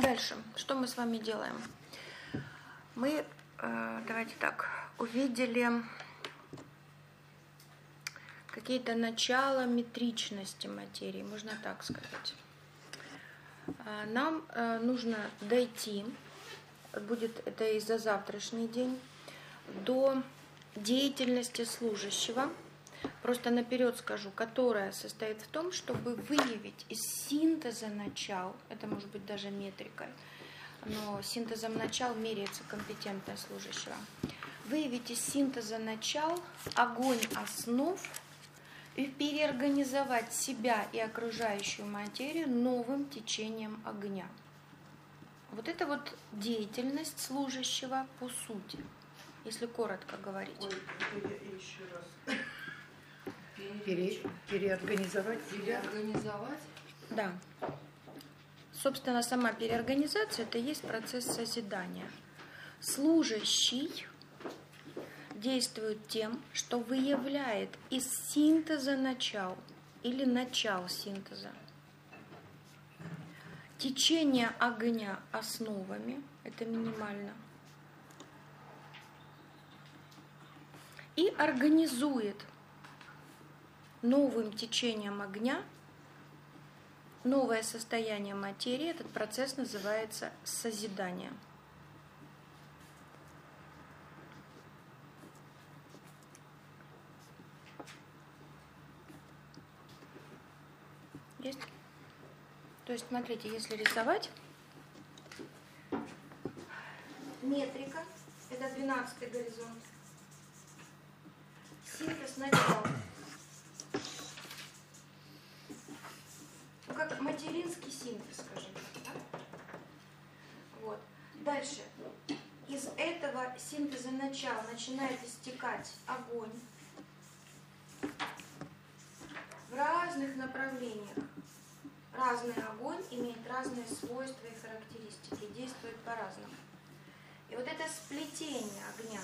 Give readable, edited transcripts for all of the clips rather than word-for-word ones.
Дальше, что мы с вами делаем? Мы, давайте так, увидели какие-то начала метричности материи, можно так сказать. Нам нужно дойти, будет это и за завтрашний день, до деятельности служащего. Просто наперед скажу, которая состоит в том, чтобы выявить из синтеза начал, это может быть даже метрикой, но синтезом начал меряется компетентность служащего, выявить из синтеза начал огонь основ и переорганизовать себя и окружающую материю новым течением огня. Вот это вот деятельность служащего по сути, если коротко говорить. Ой, еще раз. Переорганизовать себя. Переорганизовать? Да. Собственно, сама переорганизация – это и есть процесс созидания. Служащий действует тем, что выявляет из синтеза начал или начал синтеза течение огня основами, это минимально, и организует новым течением огня новое состояние материи. Этот процесс называется созидание. Есть? То есть, смотрите, если рисовать, метрика – это 12-й горизонт. Синтез начала. Как материнский синтез, скажем так. Да? Вот. Дальше. Из этого синтеза начала начинает истекать огонь в разных направлениях. Разный огонь имеет разные свойства и характеристики, действует по-разному. И вот это сплетение огня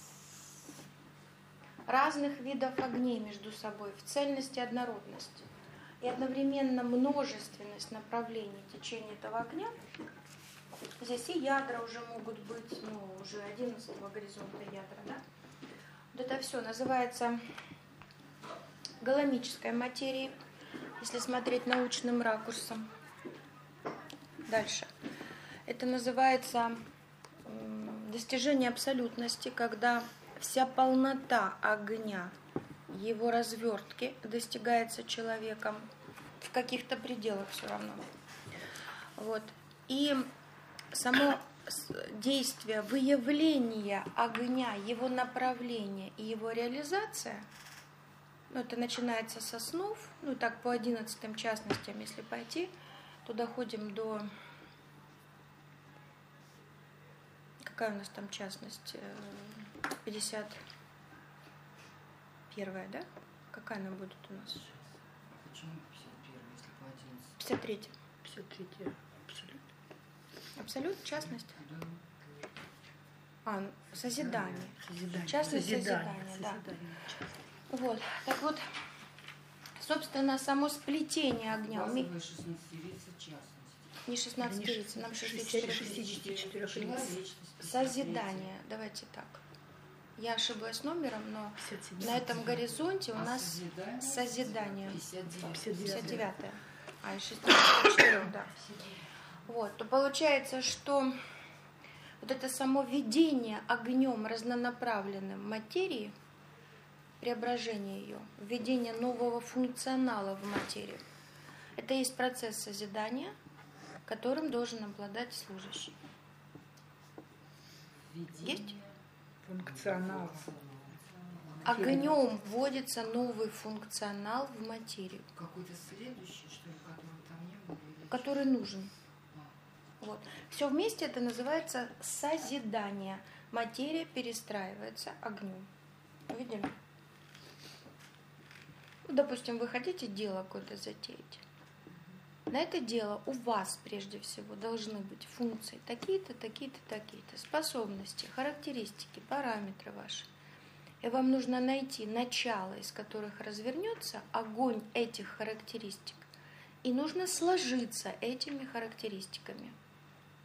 разных видов огней между собой в цельности и однородности и одновременно множественность направлений течения этого огня, здесь и ядра уже могут быть, уже 11-го горизонта ядра, да? Вот это все называется галомической материей, если смотреть научным ракурсом. Дальше. Это называется достижение абсолютности, когда вся полнота огня, его развертки достигается человеком в каких-то пределах все равно. Вот. И само действие выявления огня, его направление и его реализация, это начинается с основ, так по 11 частностям, если пойти, то доходим до... Какая у нас там частность? 51-я, да? Какая она будет у нас? Почему 51-я, если по 11? 53-я. 53-я. Абсолют. Абсолют? Частность? Да. Созидание. Созидание. Частность созидания, да. Вот. Так вот, собственно, само сплетение огня. Базовая 16-рица частность. Не 16-рица, нам 64. Созидание. Давайте так. Я ошиблась номером, но 57. на этом горизонте у нас созидание. 59-я. И 64, да. Вот, то получается, что вот это само видение огнем разнонаправленным материи, преображение ее, введение нового функционала в материю, это и есть процесс созидания, которым должен обладать служащий. Есть? Функционал. Огнем вводится новый функционал в материю. Какой-то следующий, что ли, которого там не было? Который нужен. Вот. Все вместе это называется созидание. Материя перестраивается огнем. Видели? Допустим, вы хотите дело какое-то затеять. На это дело у вас прежде всего должны быть функции такие-то, такие-то, такие-то, способности, характеристики, параметры ваши. И вам нужно найти начало, из которых развернется огонь этих характеристик. И нужно сложиться этими характеристиками.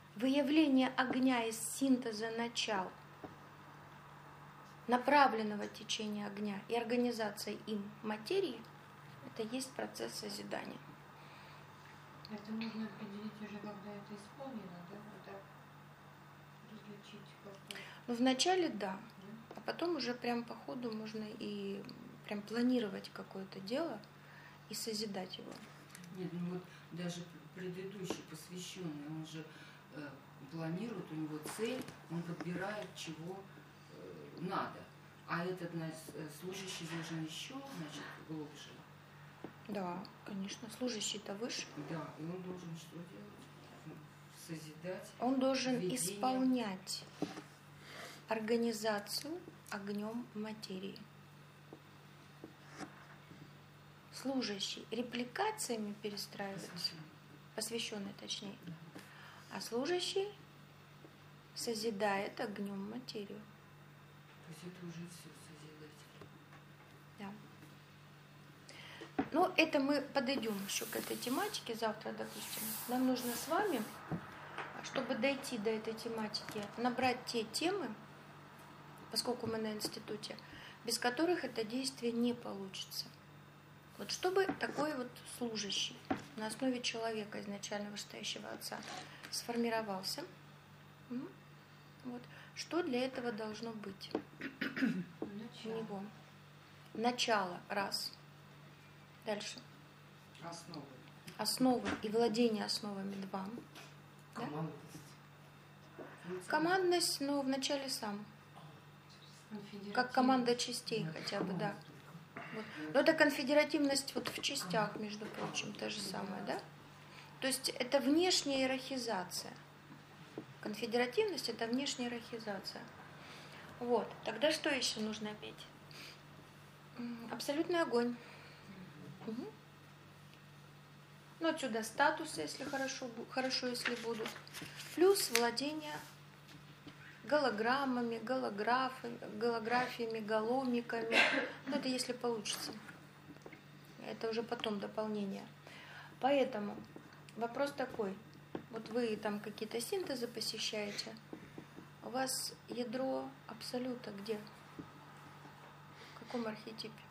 выявление огня из синтеза начал, направленного течения огня и организация им материи, это есть процесс созидания. Это можно определить уже, когда это исполнено, да? Это различить как-то. Ну, вначале да, а потом уже прям по ходу можно и прям планировать какое-то дело и созидать его. Нет, ну вот даже предыдущий посвященный, он же планирует, у него цель, он подбирает, чего надо. А этот служащий должен еще, значит, глубже. Да, конечно, служащий-то выше. Да, и он должен что делать? Созидать. Он должен введение. исполнять организацию огнем материи. Служащий репликациями перестраивается, посвященный точнее, а служащий созидает огнем материю. То есть это уже все созидать. Да. Ну, это мы подойдем еще к этой тематике завтра, допустим. Нам нужно с вами, чтобы дойти до этой тематики, набрать те темы, поскольку мы на институте, без которых это действие не получится. Вот чтобы такой вот служащий на основе человека, изначально вышестоящего отца, сформировался, вот, что для этого должно быть у него? Начало, раз. Дальше. Основы. Основы и владение основами, два. Да? Командность. Командность, но вначале сам. Как команда частей хотя бы, да. Вот. Но это конфедеративность вот в частях, между прочим, то же самое, да? То есть это внешняя иерархизация. Конфедеративность – это внешняя иерархизация. Вот. Тогда что еще нужно петь? Абсолютный огонь. Угу. Ну, отсюда статусы, если хорошо, если будут. Плюс владение голограммами, голографиями, галомиками. Ну, это если получится. Это уже потом дополнение. Поэтому вопрос такой. Вот вы там какие-то синтезы посещаете. У вас ядро абсолюта где? В каком архетипе?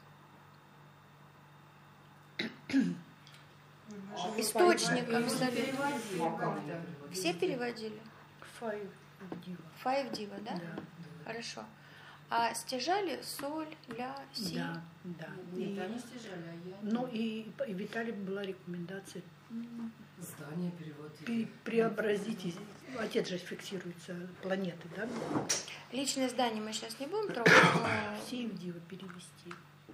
Источник абсолюта. Все переводили? Five Diva. Five Diva, да? Да. Хорошо. А стяжали соль, ля, си? Да, да. Нет, они стяжали, а я... Ну и Виталий была рекомендация Здание переводили. преобразить. Отец же фиксируется планеты, да? Личное здание мы сейчас не будем трогать, но... Все в Дива перевести.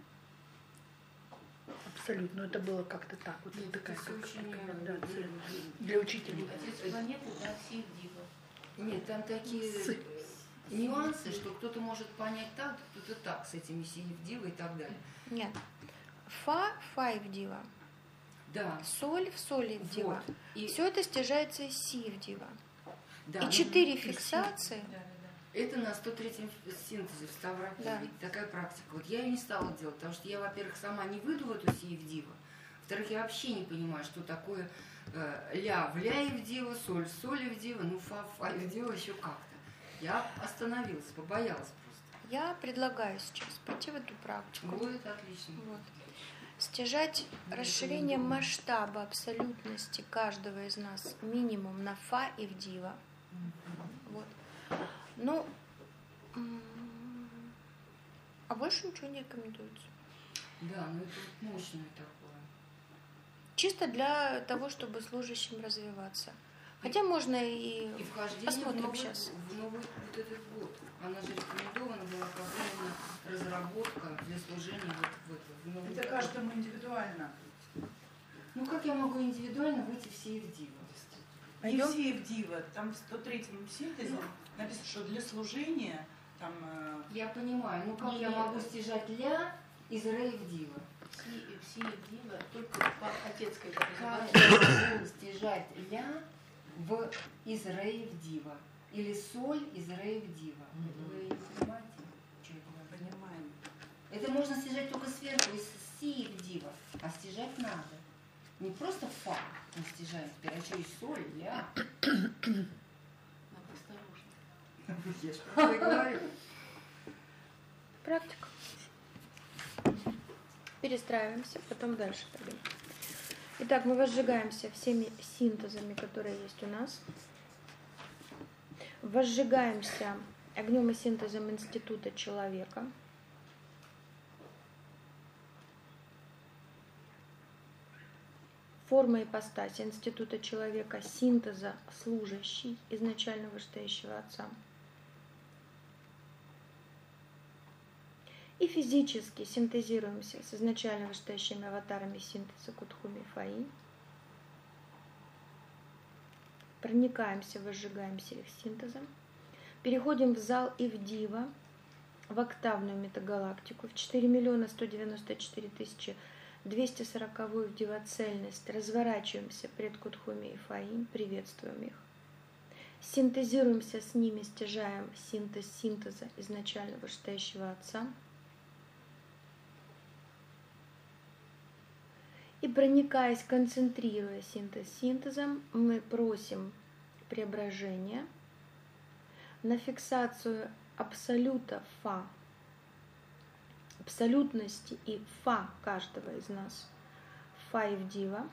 Абсолютно. Это было как-то так. Вот Нет, такая это как очень рекомендация для учителей. Отец планеты, да, все Дива. Нет, там такие С- нюансы, что кто-то может понять так, кто-то так, с этими Сиевдивой и так далее. Нет. Фа, Five Diva. Да. Соль в соли в Дива. Вот. И, Все это стяжается из си в Дива. да, И ну, 4 фиксации. это на 103-м синтезе в Ставрополе. Да. Такая практика. Вот я ее не стала делать, потому что я, во-первых, сама не выйду в эту Сиевдиву. Во-вторых, я вообще не понимаю, что такое ля в ля Евдива, соль в соль Евдива, ну фа в фа Евдива еще как-то. Я остановилась, побоялась просто. Я предлагаю сейчас пойти в эту практику. Будет отлично. Вот. Стяжать расширение масштаба абсолютности каждого из нас минимум на фа и в дива. Вот. Ну, а больше ничего не рекомендуется. Да, ну это вот мощное такое. Чисто для того, чтобы служащим развиваться. Хотя можно и И вхождение посмотрим в сейчас. новый вот этот год. Она же рекомендована была как именно разработка для служения в новый Это год. каждому индивидуально. Ну как я могу индивидуально выйти в Сиевдиву? Пойдем? Евдива, там в 103-м синтезе написано, что для служения там... Я понимаю, ну как Не, я не, могу стяжать ля из Рейвдива? Все Евдива только по отец когда Как называется. я могу стяжать ля из Рейвдива? Или соль из Рейвдива? Вы не понимаете, что это надо? Понимаем. Это можно стяжать только сверху из Сиевдива, а стяжать надо. Не просто фа мы стяжаем теперь, а еще и соль, ля. Я же про это и говорю. Практика. Перестраиваемся, потом дальше пойдем. Итак, мы возжигаемся всеми синтезами, которые есть у нас. Возжигаемся огнем и синтезом института человека. Форма ипостаси института человека, синтеза служащий изначально вышестоящего Отца. И физически синтезируемся с изначально вышестоящими аватарами синтеза Кутхуми Фаи. Проникаемся, возжигаемся их синтезом. Переходим в зал Ивдива, в октавную метагалактику, в 4 194 240-ю вдивоцельность. Разворачиваемся пред Кутхуми и Фаи, приветствуем их. Синтезируемся с ними, стяжаем синтез синтеза изначально вышестоящего Отца. И проникаясь, концентрируя синтез синтезом, мы просим преображения на фиксацию абсолюта Фа, абсолютности и Фа каждого из нас, Фа и Вдива,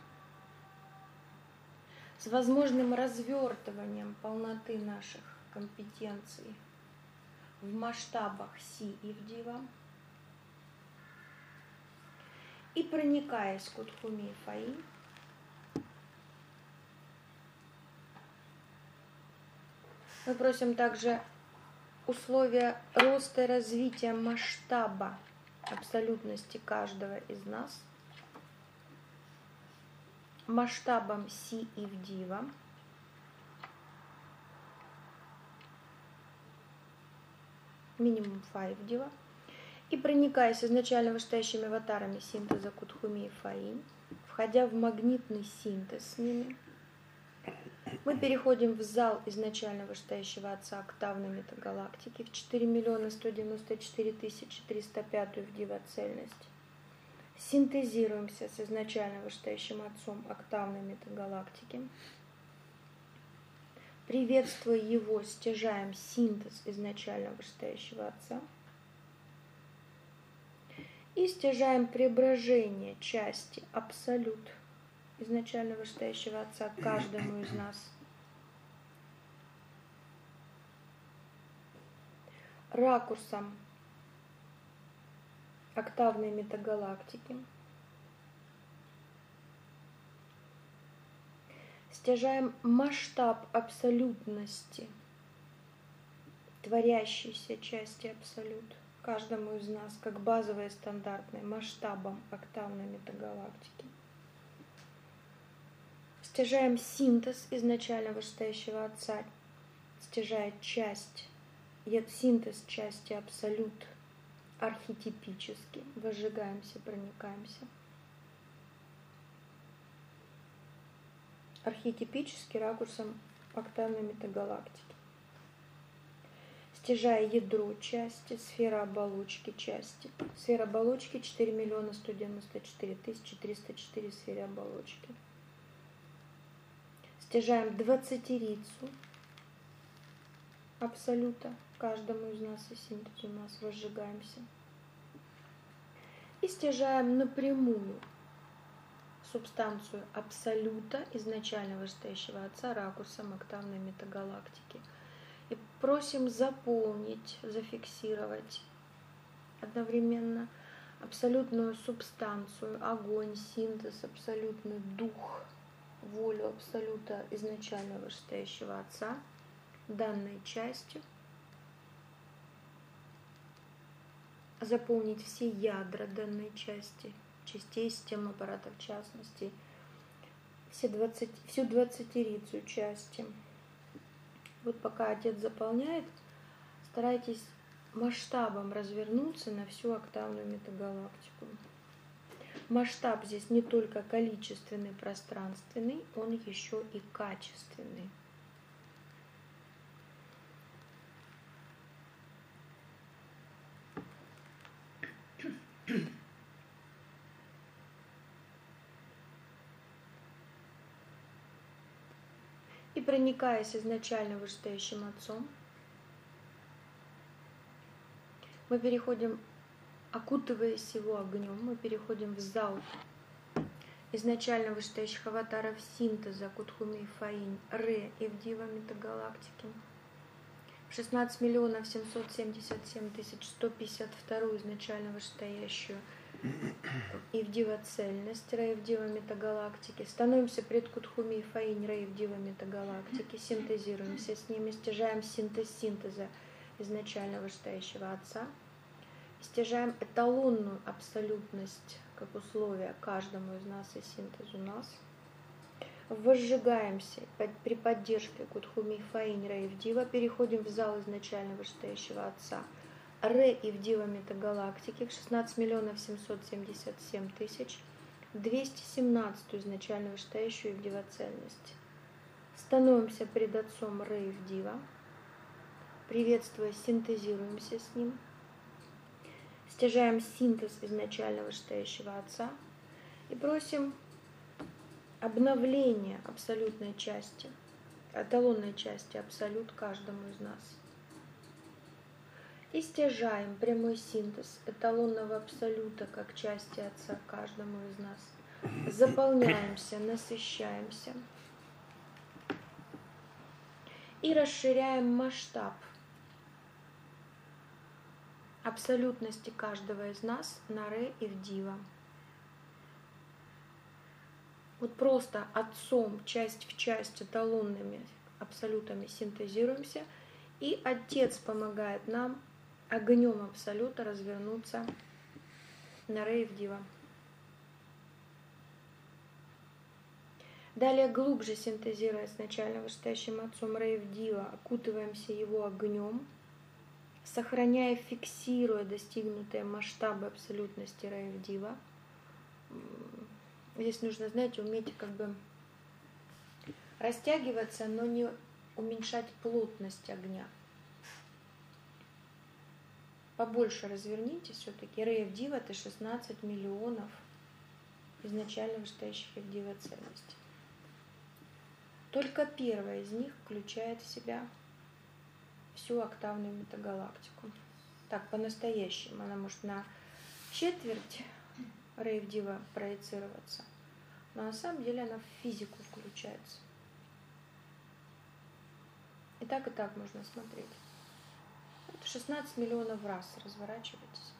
с возможным развертыванием полноты наших компетенций в масштабах Си и Вдива, и проникаясь Кутхуми и Фаи, мы просим также условия роста и развития масштаба абсолютности каждого из нас, масштабом Си и Вдива, минимум Фа и Вдива, и проникаясь изначально вышестоящими аватарами синтеза Кутхуми и Фаи, входя в магнитный синтез с ними, мы переходим в зал изначально вышестоящего Отца октавной метагалактики в 4 194 305-ю вдивоцельность. Синтезируемся с изначально вышестоящим Отцом октавной метагалактики. Приветствуя его, стяжаем синтез изначально вышестоящего Отца. И стяжаем преображение части абсолют изначально вышестоящего Отца каждому из нас. Ракурсом октавной метагалактики. Стяжаем масштаб абсолютности, творящейся части абсолют, каждому из нас, как базовое стандартное, масштабом октавной метагалактики. Стяжаем синтез изначально вышестоящего Отца, стяжая часть, синтез части абсолют архетипически, возжигаемся, проникаемся. Архетипически ракурсом октавной метагалактики. Стяжая ядро части, сфера оболочки части. Сфера оболочки 4 194 304 сферы оболочки. Стяжаем 20-рицу абсолюта каждому из нас и синтезу нас, возжигаемся. И стяжаем напрямую субстанцию абсолюта изначально вышестоящего Отца ракурсом октавной метагалактики. И просим заполнить, зафиксировать одновременно абсолютную субстанцию, огонь, синтез, абсолютный дух, волю абсолюта изначально вышестоящего Отца данной частью. Заполнить все ядра данной части, частей системы аппарата в частности, всю 20-рицу части. Вот пока Отец заполняет, старайтесь масштабом развернуться на всю октавную метагалактику. Масштаб здесь не только количественный, пространственный, он еще и качественный. И проникаясь изначально вышестоящим Отцом, Мы переходим, окутываясь его огнем, мы переходим в зал изначально вышестоящих аватаров синтеза Кутхуми и Фаинь, Ре и Вдива метагалактики. 16 миллионов 777 тысяч 152 изначально вышестоящую Ивдива цельность, Ре Ивдива метагалактики. Становимся пред Кутхуми и Фаинь, Ре Ивдива метагалактики, синтезируемся с ними, стяжаем синтез синтеза изначально вышестоящего Отца, стяжаем эталонную абсолютность как условие каждому из нас и синтезу нас, возжигаемся при поддержке Кутхуми и Фаинь, Ре Ивдива, переходим в зал изначально вышестоящего Отца, Ре Ивдива метагалактики, 16 миллионов 777 тысяч 217 изначально вышестоящую Ивдива цельность. Становимся пред Отцом Ре Ивдива, приветствуя, синтезируемся с ним, стяжаем синтез изначально вышестоящего Отца и просим обновления абсолютной части, эталонной части абсолют каждому из нас. И стяжаем прямой синтез эталонного абсолюта как части Отца каждому из нас. Заполняемся, насыщаемся и расширяем масштаб абсолютности каждого из нас на Ре и Вдива. Вот просто Отцом часть в часть эталонными абсолютами синтезируемся, и Отец помогает нам огнем абсолюта развернуться на Ре и Вдива. Далее, глубже синтезируя с начально вышестоящим Отцом Ре и Вдива, окутываемся его огнем, сохраняя, фиксируя достигнутые масштабы абсолютности Ре и Вдива. Здесь нужно, знаете, уметь как бы растягиваться, но не уменьшать плотность огня. Побольше разверните все-таки. Ре и Вдива — это 16 миллионов изначально вышестоящих Ивдива ценностей. Только первая из них включает в себя всю октавную метагалактику. Так, по-настоящему. Она может на четверть Ре и Вдива проецироваться, но на самом деле она в физику включается. И так можно смотреть. Это 16 миллионов раз разворачивайтесь.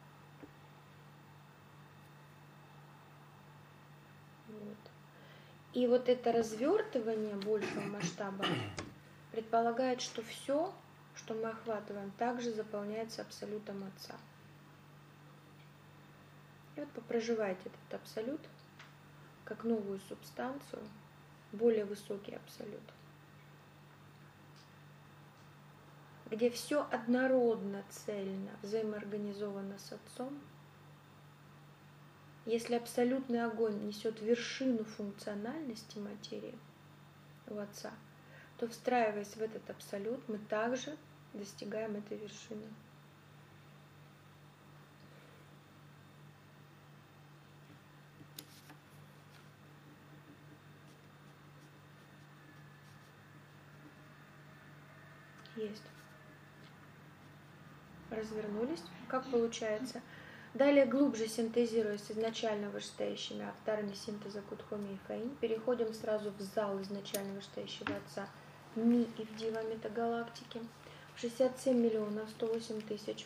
Вот. И вот это развертывание большего масштаба предполагает, что все, что мы охватываем, также заполняется абсолютом Отца. И вот попроживайте этот абсолют как новую субстанцию, более высокий абсолют, где все однородно, цельно, взаимоорганизовано с Отцом. Если абсолютный огонь несет вершину функциональности материи у Отца, то, встраиваясь в этот абсолют, мы также достигаем этой вершины. Есть. Развернулись. Как получается? Далее, глубже синтезируя с изначально вышестоящими авторами синтеза Кутхуми и Фаинь, переходим сразу в зал изначально вышестоящего Отца Ми и Вдива метагалактики. 67 миллионов 108 тысяч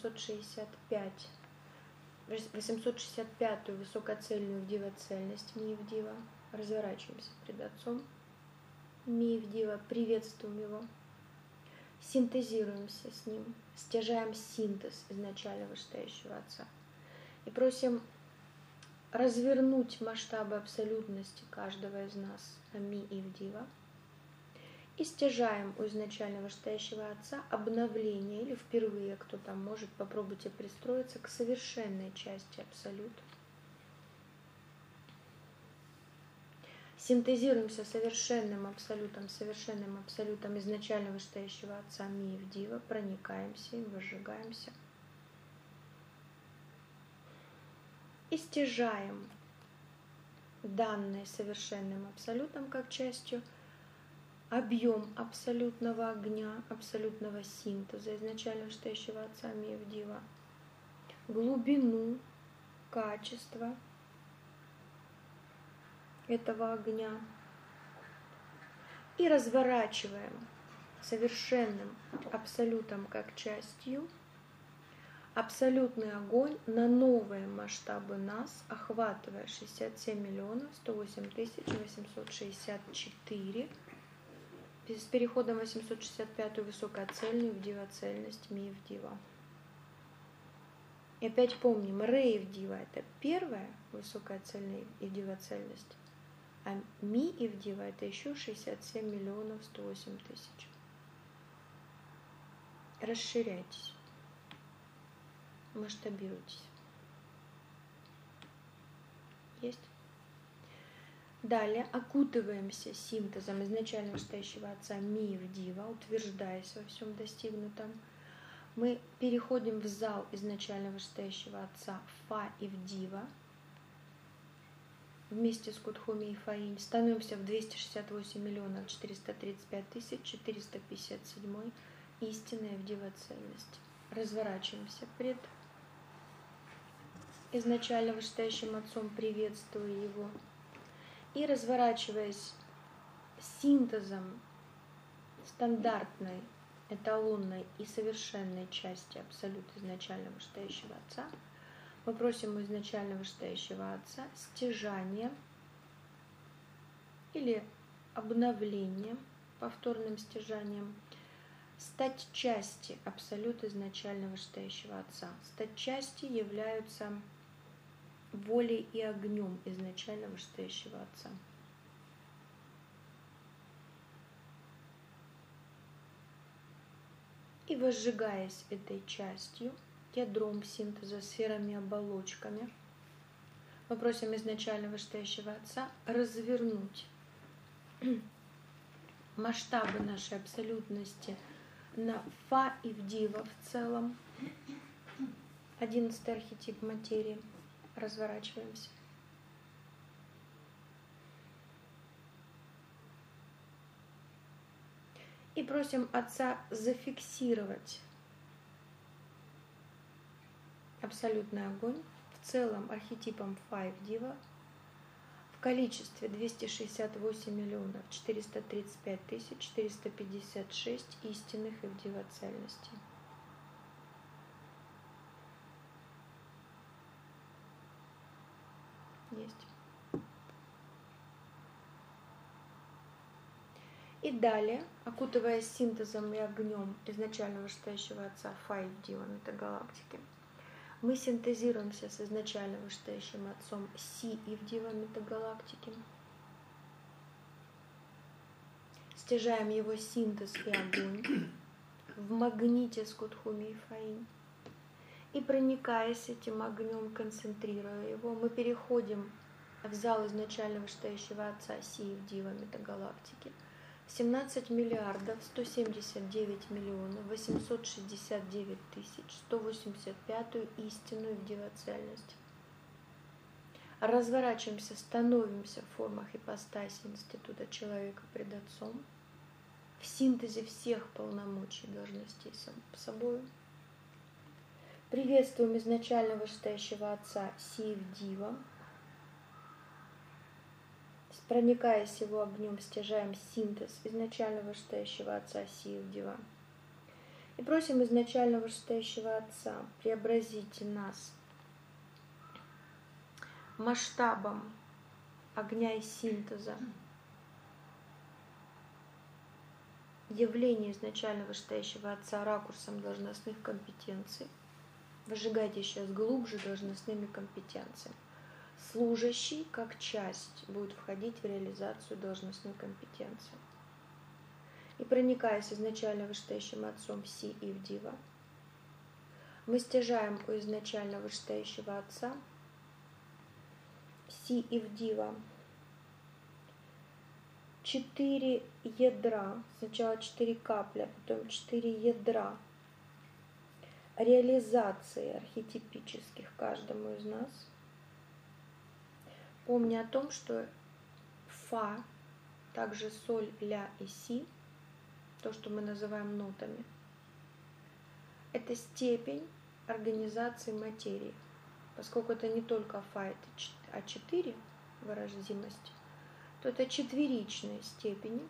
865 высокоцельную Вдива цельность Ми и Вдива. Разворачиваемся пред Отцом Ми и Вдива, приветствуем его. Синтезируемся с ним, стяжаем синтез изначально вышестоящего Отца и просим развернуть масштабы абсолютности каждого из нас на Ми и Вдива и стяжаем у изначально вышестоящего Отца обновление, или впервые кто там может, попробуйте пристроиться к совершенной части абсолюта. Синтезируемся совершенным абсолютом изначально вышестоящего Отца Ми и Вдива, проникаемся им, возжигаемся. И стяжаем данные совершенным абсолютом как частью объем абсолютного огня, абсолютного синтеза изначально вышестоящего Отца Миевдива, глубину, качество этого огня и разворачиваем совершенным абсолютом как частью абсолютный огонь на новые масштабы нас, охватывая 67 миллионов 108 тысяч 864 с переходом 865 высокоцельную в дивоцельность Миевдива. И опять помним, Ре-Ивдива — это первая высокая цельная и дивоцельность, а Ми-Ивдива — это еще 67 миллионов 108 тысяч. Расширяйтесь, масштабируйтесь. Есть? Далее окутываемся синтезом изначально вышестоящего Отца Миевдива, утверждаясь во всем достигнутом. Мы переходим в зал изначально вышестоящего Отца Фа-Ивдива вместе с Кудхуми и Фаинь, становимся в 268 миллионов 435 тысяч 457 истинная Вдива цельность. Разворачиваемся пред изначально вышестоящим Отцом, приветствуя Его, и разворачиваясь синтезом стандартной, эталонной и совершенной части абсолюта изначально вышестоящего Отца, мы просим у изначально вышестоящего Отца стяжания или обновления, повторным стяжанием, стать части абсолюта изначально вышестоящего Отца. Стать части являются волей и огнем изначально вышестоящего Отца. И возжигаясь этой частью, ядром синтеза, сферами, оболочками, мы просим изначально вышестоящего Отца развернуть масштабы нашей абсолютности на Фа и Вдива в целом. 11-й архетип материи. Разворачиваемся. И просим Отца зафиксировать абсолютный огонь в целом архетипом Фа и Вдива в количестве 268 миллионов 435 тысяч 456 истинных и Вдива цельностей. Есть. И далее, окутываясь синтезом и огнем изначально вышестоящего Отца Фа и Вдива метагалактики, мы синтезируемся с изначально вышестоящим Отцом Си и Вдива метагалактики, стяжаем его синтез и огонь в магните с Кудхуми и Фаинь, и проникаясь этим огнем, концентрируя его, мы переходим в зал изначально вышестоящего Отца Си и Вдива метагалактики, 17 миллиардов 179 миллионов 869 тысяч 185 истинную Вдива-цельность. Разворачиваемся, становимся в формах ипостаси института человека пред Отцом, в синтезе всех полномочий и должностей собой. Приветствуем изначально вышестоящего Отца Си и Вдива. Проникаясь его огнем, стяжаем синтез изначально вышестоящего Отца Си и Вдива. И просим изначально вышестоящего Отца, преобразите нас масштабом огня и синтеза, явление изначально вышестоящего Отца ракурсом должностных компетенций. Выжигайте сейчас глубже должностными компетенциями. Служащий, как часть, будет входить в реализацию должностной компетенции. И проникаясь изначально вышестоящим Отцом Си и Вдива, мы стяжаем у изначально вышестоящего Отца Си и Вдива 4 ядра, сначала 4 капли, а потом 4 ядра реализации архетипических каждому из нас. Помня о том, что Фа также соль, ля и си, то, что мы называем нотами, это степень организации материи. Поскольку это не только фа, это А4 выразимость, то это четверичные степени,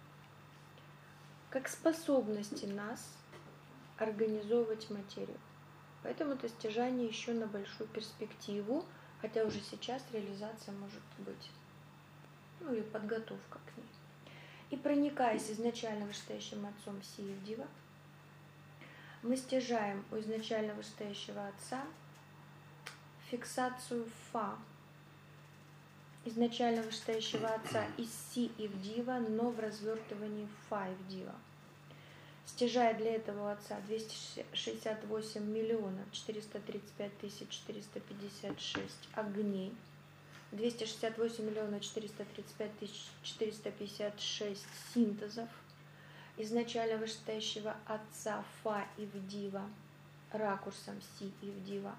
как способности нас организовывать материю. Поэтому это стяжание еще на большую перспективу, хотя уже сейчас реализация может быть, ну или подготовка к ней. И проникаясь изначально вышестоящим отцом Си и Дива, мы стяжаем у изначально вышестоящего отца фиксацию фа изначально вышестоящего отца из Си и в Дива, но в развертывании фа и в Дива. Стяжая для этого отца 268 миллионов 435 тысяч 456 огней, 268 миллионов 435 тысяч 456 синтезов изначально вышестоящего отца фа и в Дива ракурсом Си и в Дива.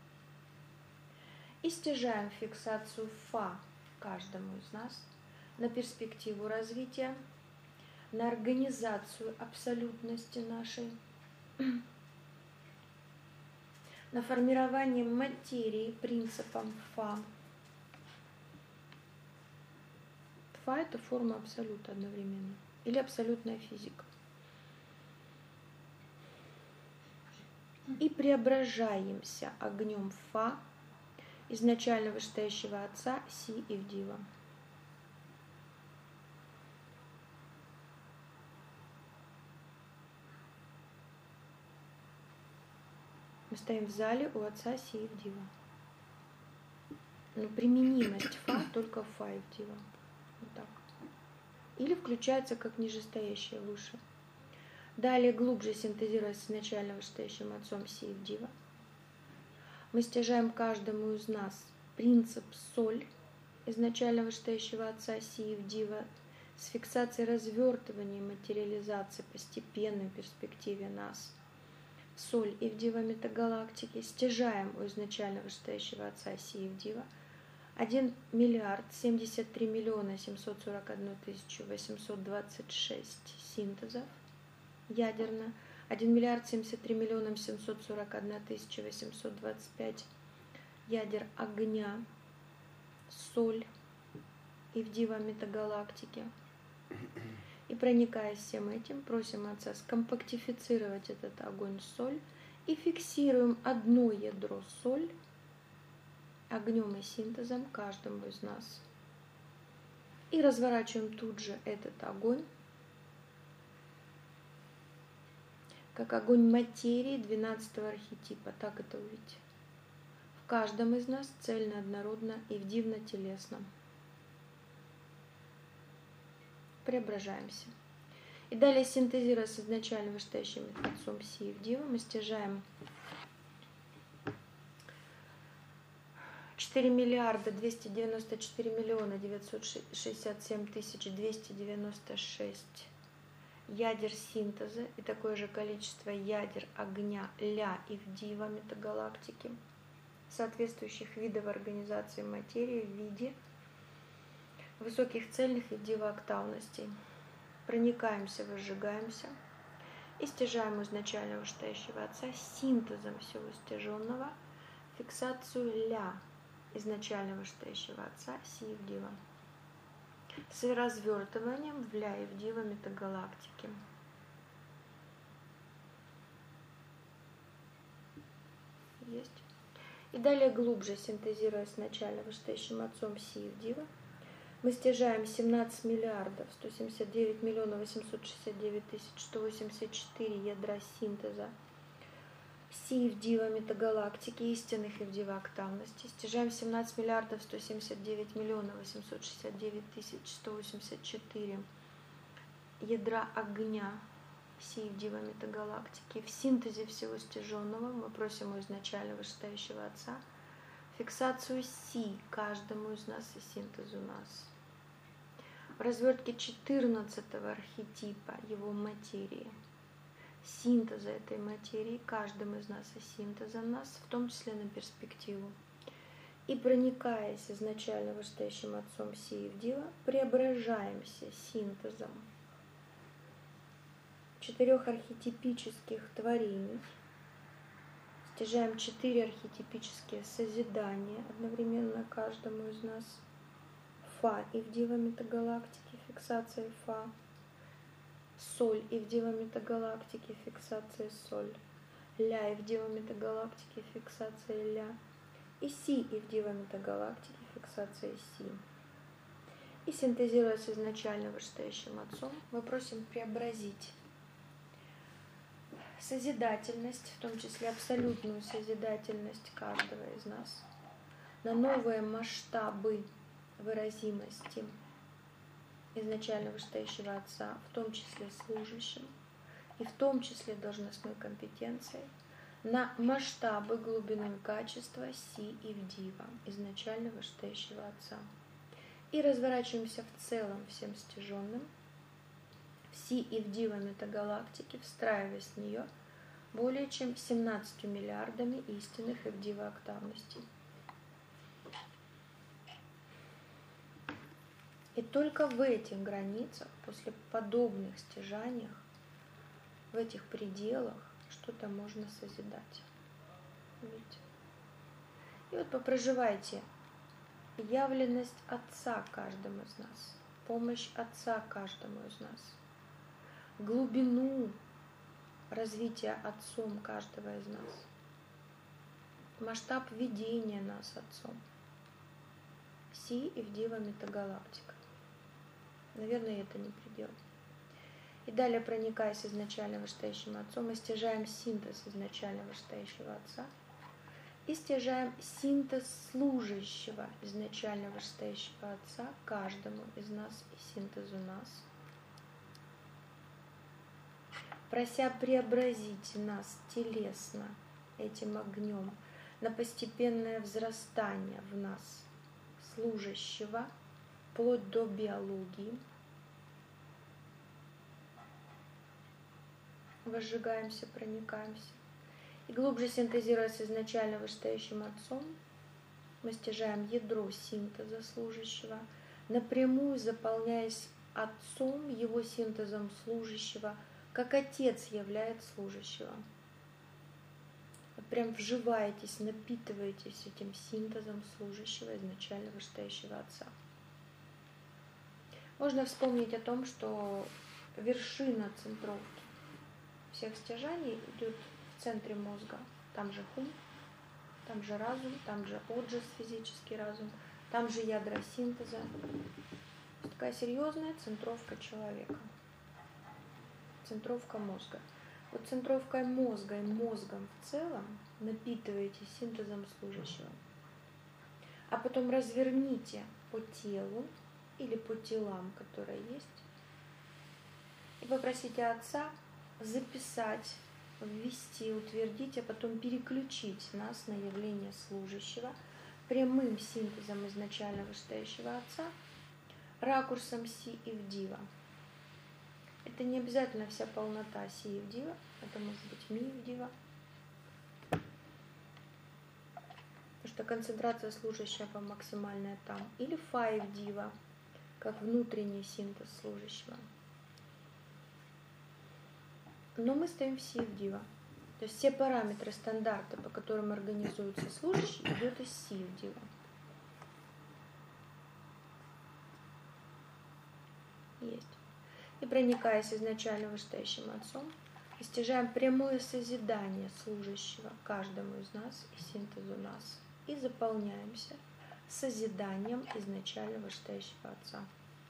И стяжаем фиксацию фа каждому из нас на перспективу развития, на организацию абсолютности нашей, на формирование материи принципом фа. Фа – это форма абсолюта одновременно, или абсолютная физика. И преображаемся огнем фа изначально вышестоящего отца Си и в Дива. Мы стоим в зале у отца Си и в Дива. Но применимость фа только в фа и в Дива. Вот так. Или включается как нижестоящее выше. Далее, глубже синтезируясь с изначально вышестоящим отцом Си и в Дива, мы стяжаем каждому из нас принцип соль изначально вышестоящего отца Си и в Дива с фиксацией развертывания и материализации постепенной перспективе нас в соль и в Дива метагалактики. Стяжаем у изначально вышестоящего отца Си и в Дива 1 миллиард 73 миллиона 741 тысячу 826 синтезов ядерно, 1 миллиард 73 миллиона 741 тысяча 825 ядер огня, соль и в Дива метагалактике. И проникаясь всем этим, просим Отца скомпактифицировать этот огонь соль и фиксируем одно ядро соль огнем и синтезом каждому из нас. И разворачиваем тут же этот огонь как огонь материи 12-го архетипа, так это увидите. В каждом из нас цельно, однородно и в дивно-телесном. Преображаемся. И далее, синтезируя с изначально вышестоящим отцом Си и в Дива, мы стяжаем 4 миллиарда 294 миллиона 967 тысяч 296 ядер синтеза и такое же количество ядер огня ля и в Дива метагалактики, соответствующих видов организации материи в виде высоких цельных и дивооктавностей. Проникаемся, выжигаемся и стяжаем у изначально вышестоящего отца синтезом всего стяженного фиксацию ля изначально вышестоящего отца Си и в Дива с развертыванием в ля и в Дива метагалактики. Есть. И далее, глубже синтезируя с начально вышестоящим отцом Си и в Дива, мы стяжаем 17 миллиардов 179 миллионов 869 тысяч 184 ядра синтеза Си и в Дива метагалактики истинных и в Дива октавности. Стяжаем 17 миллиардов 179 миллионов 869 тысяч 184 ядра огня Си и в Дива метагалактики. В синтезе всего стяженного мы просим у изначально вышестоящего отца фиксацию Си каждому из нас и синтезу нас. В развертке 14-го архетипа его материи, синтеза этой материи каждым из нас и синтеза нас, в том числе на перспективу. И проникаясь изначально вышестоящим Отцом Си в Дива, преображаемся синтезом 4 архетипических творений, стяжаем 4 архетипические созидания одновременно каждому из нас. Фа и в Дива метагалактики, фиксация Фа. Соль и в Дива метагалактики, фиксация Соль. Ля и в Дива метагалактики, фиксация Ля. И Си и в Дива метагалактики, фиксация Си. И синтезируя с изначально вышестоящим Отцом, мы просим преобразить созидательность, в том числе абсолютную созидательность каждого из нас, на новые масштабы выразимости изначально вышестоящего Отца, в том числе служащим, и в том числе должностной компетенцией, на масштабы, глубину и качество Си и в Дива, изначально вышестоящего Отца. И разворачиваемся в целом всем стяженным, в Си и в Дива метагалактики, встраиваясь в нее более чем 17 миллиардами истинных и в Дива октавностей. И только в этих границах, после подобных стяжаниях, в этих пределах, что-то можно созидать. Видите? И вот попроживайте явленность Отца каждому из нас, помощь Отца каждому из нас, глубину развития Отцом каждого из нас, масштаб ведения нас Отцом. Си и в Дива метагалактика. Наверное, это не предел. И далее, проникаясь изначально вышестоящим Отцом, мы стяжаем синтез изначально вышестоящего Отца и стяжаем синтез служащего изначально вышестоящего Отца каждому из нас и синтезу нас, прося преобразить нас телесно этим огнем на постепенное взрастание в нас служащего, вплоть до биологии. Возжигаемся, проникаемся. И глубже синтезируя с изначально вышестоящим Отцом, мы стяжаем ядро синтеза служащего, напрямую заполняясь Отцом, его синтезом служащего, как Отец является служащего. Вот прям вживаетесь, напитываетесь этим синтезом служащего изначально вышестоящего Отца. Можно вспомнить о том, что вершина центровки всех стяжаний идет в центре мозга. Там же хум, там же разум, там же оджас, физический разум, там же ядра синтеза. Такая серьезная центровка человека. Центровка мозга. Вот центровкой мозга и мозгом в целом напитываетесь синтезом служащего. А потом разверните по телу или по телам, которые есть, и попросите Отца записать, ввести, утвердить, а потом переключить нас на явление служащего прямым синтезом изначально вышестоящего Отца, ракурсом Си и в Дива. Это не обязательно вся полнота Си и в Дива, это может быть Ми и в Дива. Потому что концентрация служащего максимальная там. Или Фа и в Дива, как внутренний синтез служащего. Но мы стоим в Си и в Дива. То есть все параметры, стандарты, по которым организуется служащий, идут из Си в Дива. Есть. И проникаясь изначально вышестоящим Отцом, достигаем прямое созидание служащего каждому из нас и синтезу нас. И заполняемся созиданием изначально вышестоящего Отца.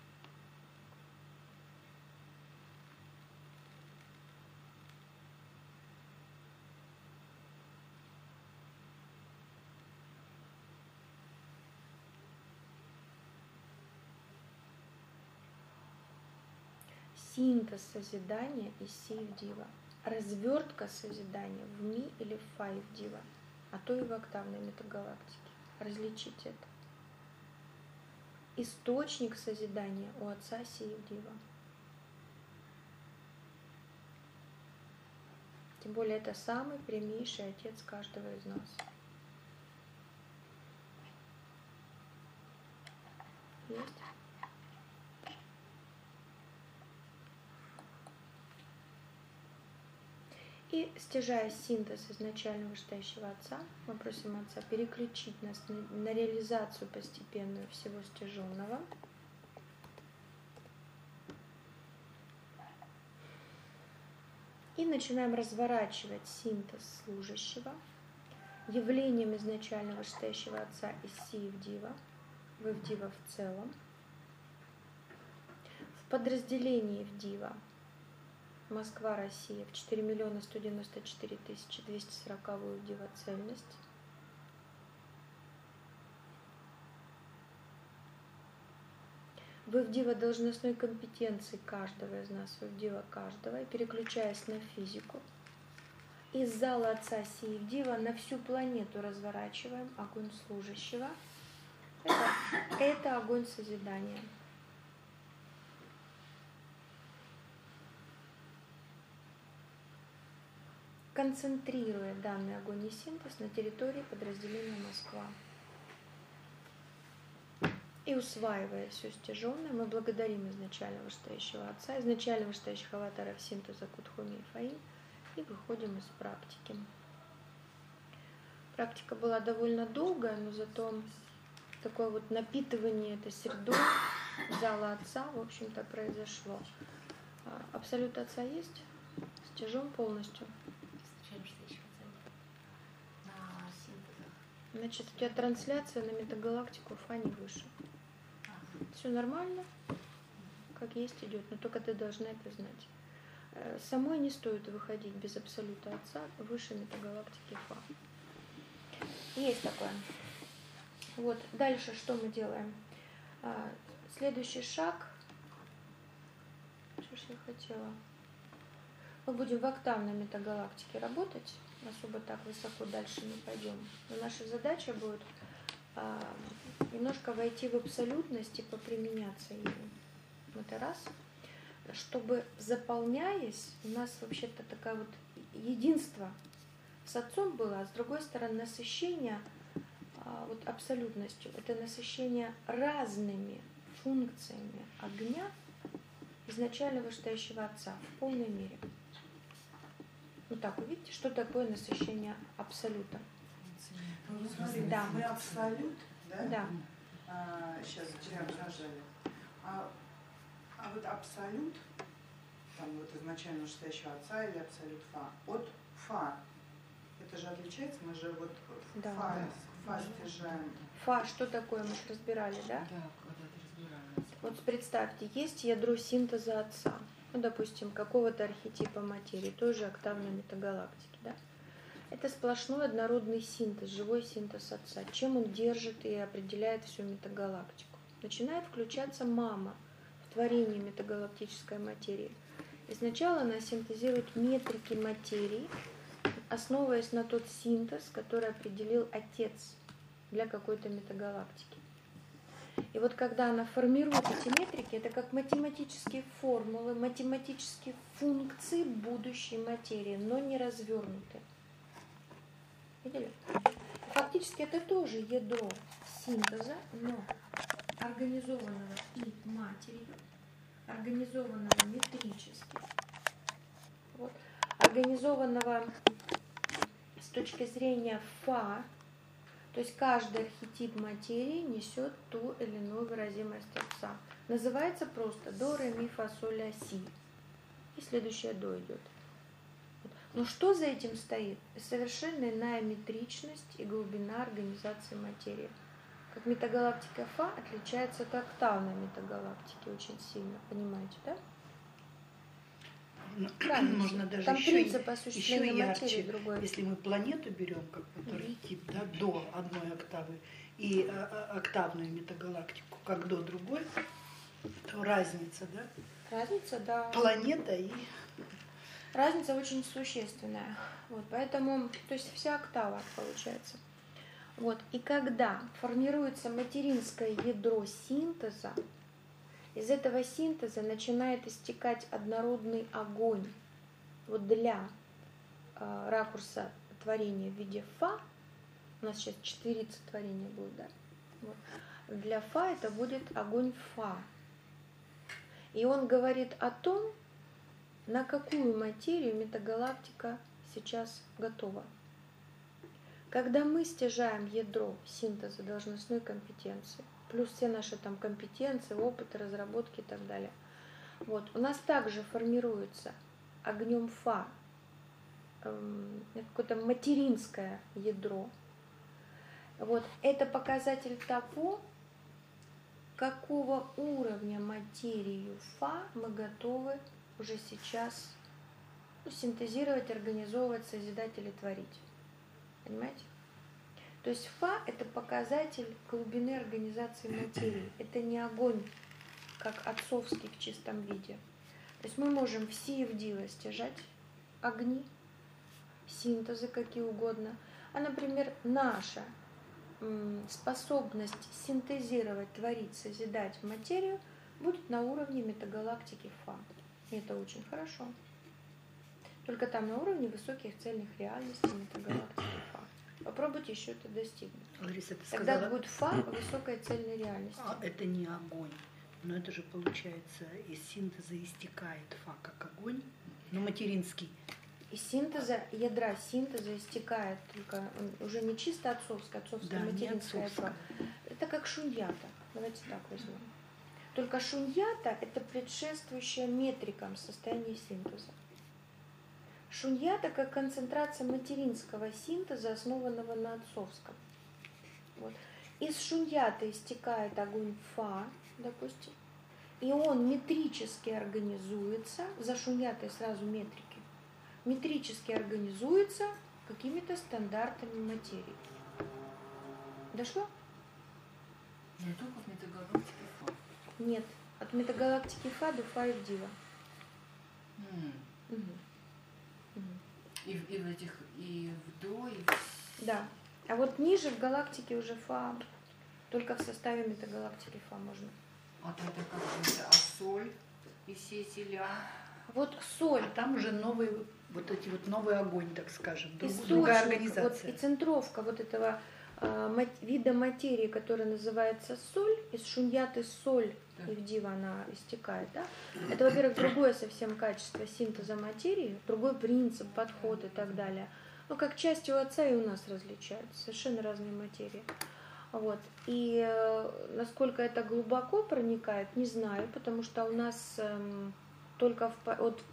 Синтез созидания из Си в Дива, развертка созидания в Ми или в Фа и в Дива, а то и в октавной метагалактике. Различить это. Источник созидания у Отца Си и в Дива. Тем более это самый прямейший Отец каждого из нас. Есть. И, стяжая синтез изначально вышестоящего Отца, мы просим Отца переключить нас на реализацию постепенную всего стяженного. И начинаем разворачивать синтез служащего явлением изначально вышестоящего Отца из Си-Ивдива, в Ивдива в целом, в подразделении Ивдива Москва, Россия в 4 194 240 Ивдива цельность. В Ивдива должностной компетенции каждого из нас, в Ивдива каждого, и переключаясь на физику, из зала Отца Си-Ивдива на всю планету разворачиваем огонь служащего. Это огонь созидания. Концентрируя данный огонь и синтез на территории подразделения Москва. И усваивая все стяженное, мы благодарим изначально вышестоящего Отца, изначально вышестоящих аватаров синтеза Кудхуми и Фаин, и выходим из практики. Практика была довольно долгая, но зато такое вот напитывание этой средой зала Отца, в общем-то, произошло. Абсолют Отца есть? Стяжен полностью? Значит, у тебя трансляция на метагалактику Фани выше. Все нормально, как есть идет, но только ты должна это знать. Самой не стоит выходить без абсолюта Отца выше метагалактики Фа. Есть такое. Вот, дальше что мы делаем? Следующий шаг. Что ж я хотела? Мы будем в октавной метагалактике работать. Особо так высоко дальше не пойдем. Но наша задача будет немножко войти в абсолютность и поприменяться ею. Это раз. Чтобы, заполняясь, у нас вообще-то такое вот единство с Отцом было, а с другой стороны насыщение вот абсолютностью. Это насыщение разными функциями огня изначально вышестоящего Отца в полной мере. Вот так, вы видите, что такое насыщение абсолюта? Ну, смотрите, Да. мы абсолют, да? Да. Сейчас прям зажали. А вот абсолют, там вот изначально вышестоящего Отца или абсолют Фа, от Фа, это же отличается, мы же вот Да. Фа стяжаем. Фа, что такое, мы же разбирали, да? Да, когда-то разбирали. Вот представьте, есть ядро синтеза Отца, ну, допустим, какого-то архетипа материи, той же октавной метагалактики, да? Это сплошной однородный синтез, живой синтез Отца. Чем он держит и определяет всю метагалактику? Начинает включаться мама в творение метагалактической материи. И сначала она синтезирует метрики материи, основываясь на тот синтез, который определил Отец для какой-то метагалактики. И вот когда она формирует эти метрики, это как математические формулы, математические функции будущей материи, но не развернутые. Видели? Фактически это тоже ядро синтеза, но организованного и матерью, организованного метрически, вот, организованного с точки зрения Фа. То есть каждый архетип материи несет ту или иную выразимость Отца. Называется просто до, ре, ми, фа, соль, ля, си. И следующее до идет. Но что за этим стоит? Совершенно иная метричность и глубина организации материи. Как метагалактика Фа отличается от октавной метагалактики очень сильно. Понимаете, да? Можно даже Там еще принцип осуществления материи ярче, другой. если мы планету берем, как вот архетип, да, до одной октавы, и октавную метагалактику, как до другой, то разница, да? Разница, да. Планета и... Разница очень существенная. Вот, поэтому, то есть вся октава получается. Вот, и когда формируется материнское ядро синтеза, из этого синтеза начинает истекать однородный огонь. Вот для ракурса творения в виде Фа, у нас сейчас 4 творения будет, да? Вот. для Фа это будет огонь Фа. И он говорит о том, на какую материю метагалактика сейчас готова. Когда мы стяжаем ядро синтеза должностной компетенции, плюс все наши там компетенции, опыты, разработки и так далее, вот, у нас также формируется огнем Фа какое-то материнское ядро. Вот, это показатель того, какого уровня материю Фа мы готовы уже сейчас синтезировать, организовывать, созидать или творить. Понимаете? То есть Фа – это показатель глубины организации материи. Это не огонь, как отцовский в чистом виде. То есть мы можем в Сиевдива стяжать огни, синтезы какие угодно. А, например, наша способность синтезировать, творить, созидать материю будет на уровне метагалактики Фа. И это очень хорошо. Только там на уровне высоких цельных реальностей метагалактики Фа. Попробуйте еще это достигнуть. Лариса, ты Тогда сказала, будет Фа высокой цельной реальности. это не огонь. Но это же получается из синтеза истекает Фа как огонь, но материнский. Из синтеза, ядра синтеза истекает только уже не чисто отцовская, Да, не материнская отцовская. Фа. Это как шуньята. Давайте так возьмем. Только шуньята – это предшествующее метрикам состояние синтеза. Шуньята как концентрация материнского синтеза, основанного на отцовском. Вот. Из шуньята истекает огонь Фа, допустим, и он метрически организуется, за шуньятой сразу метрики, метрически организуется какими-то стандартами материи. Дошло? Не только в метагалактике Фа. Нет. От метагалактики Фа до Фа Евдива. Угу. И в этих, и в до, и в... Да. А вот ниже в галактике уже Фа, только в составе метагалактики Фа можно. А тогда как же это? А соль и все эти ля? Вот соль. А там уже новый, вот эти вот новый огонь, так скажем, Источник, другая вот, организация. и центровка вот этого вида материи, который называется соль, из шуньяты соль Евдива она истекает, да? Это, во-первых, другое совсем качество синтеза материи, другой принцип, подход и так далее. Ну, как части у отца и у нас различаются, совершенно разные материи. Вот. И насколько это глубоко проникает, не знаю, потому что у нас только вот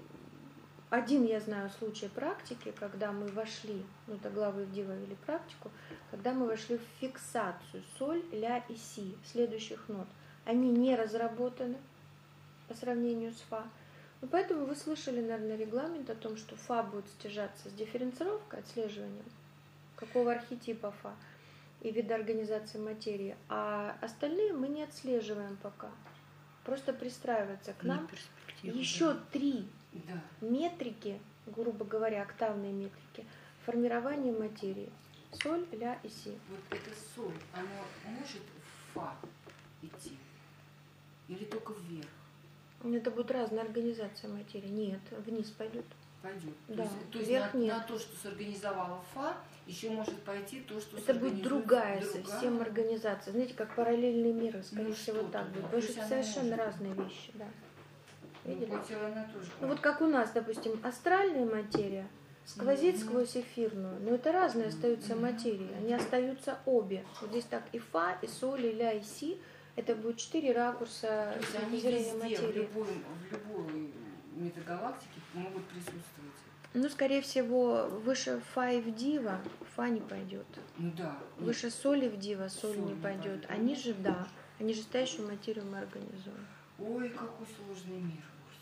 один я знаю случай практики, когда мы вошли, ну, это главы Евдива вели практику, когда мы вошли в фиксацию соль, ля и си следующих нот. Они не разработаны по сравнению с Фа. Ну, поэтому вы слышали, наверное, регламент о том, что Фа будет стяжаться с дифференцировкой, отслеживанием, какого архетипа Фа и вида организации материи, а остальные мы не отслеживаем пока. Просто пристраивается к нам еще 3 метрики, грубо говоря, октавные метрики, формирования материи. Соль, ля и си. Вот эта соль, она может в Фа идти? Или только вверх? Это будет разная организация материи. Нет, вниз пойдет. Пойдет. Да, То есть вверх нет. на то, что сорганизовала Фа, еще может пойти то, что Это будет другая совсем организация. Знаете, как параллельный мир, скорее всего, так будет. Потому что это совершенно разные вещи. Да. Видели? Ну вот как у нас, допустим, астральная материя сквозит сквозь эфирную, но это разные остаются материи, они остаются обе. Вот здесь так и Фа, и Соль, и Ля, и Си, это будет 4 ракурса синтезирования материи. В любой метагалактике могут присутствовать. Ну, скорее всего, выше Фа и Евдива Фа не пойдет. Ну да. Выше Соли Евдива Соль не пойдет. Они же, да, они же стоящую материю мы организуем. Ой, какой сложный мир.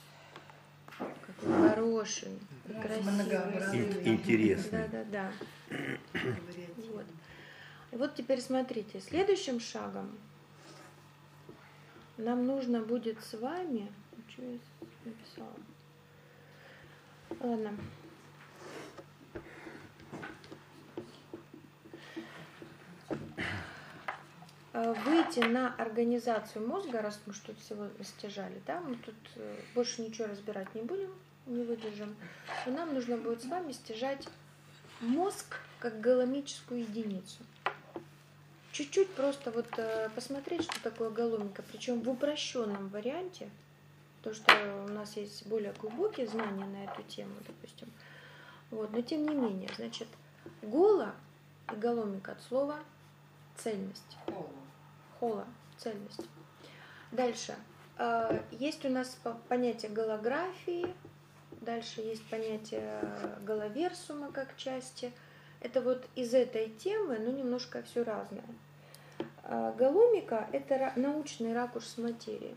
Какой хороший, красивый. Интересный. Да. Вот. И вот теперь смотрите, следующим шагом нам нужно будет с вами... Что я написала? Ладно. Выйти на организацию мозга, раз мы что-то всего стяжали, да, мы тут больше ничего разбирать не будем, не выдержим, но нам нужно будет с вами стяжать мозг как галомическую единицу. чуть-чуть просто вот посмотреть, что такое голомика, причем в упрощенном варианте, то что у нас есть более глубокие знания на эту тему, допустим. Вот, но тем не менее, значит, гола и голомика от слова цельность. Хола, цельность. Дальше. Есть у нас понятие голографии, дальше есть понятие головерсума как части. Это вот из этой темы, но немножко все разное. Голомика – это научный ракурс материи.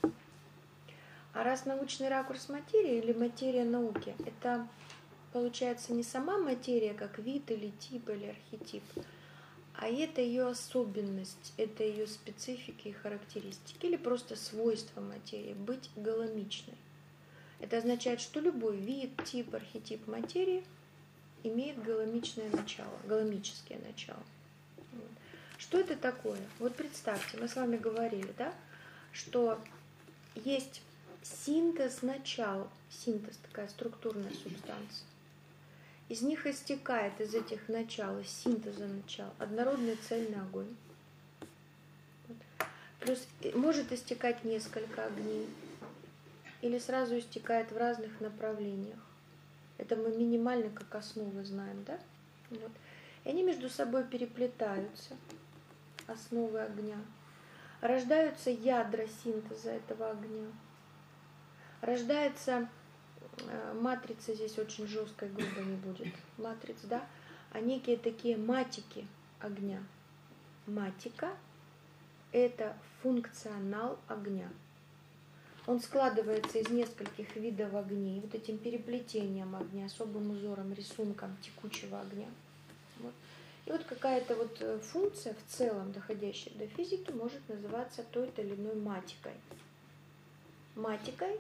А раз научный ракурс материи или материя науки, это получается не сама материя как вид или тип или архетип, а это ее особенность, это ее специфики и характеристики, или просто свойства материи, быть голомичной. Это означает, что любой вид, тип, архетип материи имеет голомичное начало, голомическое начало. Вот. Что это такое? Вот представьте, мы с вами говорили, да, что есть синтез начал, синтез такая структурная субстанция. Из них истекает, из этих начал, из синтеза начал, однородный цельный огонь. Вот. Плюс может истекать несколько огней, или сразу истекает в разных направлениях. Это мы минимально как основы знаем, да? Вот. И они между собой переплетаются, основы огня. Рождаются ядра синтеза этого огня. Рождается матрица, здесь очень жесткой, грубо не будет, матриц, да, а некие такие матики огня. Матика – это функционал огня. Он складывается из нескольких видов огней, вот этим переплетением огня, особым узором, рисунком текучего огня. Вот. И вот какая-то вот функция в целом, доходящая до физики, может называться той-то или иной матикой. Матикой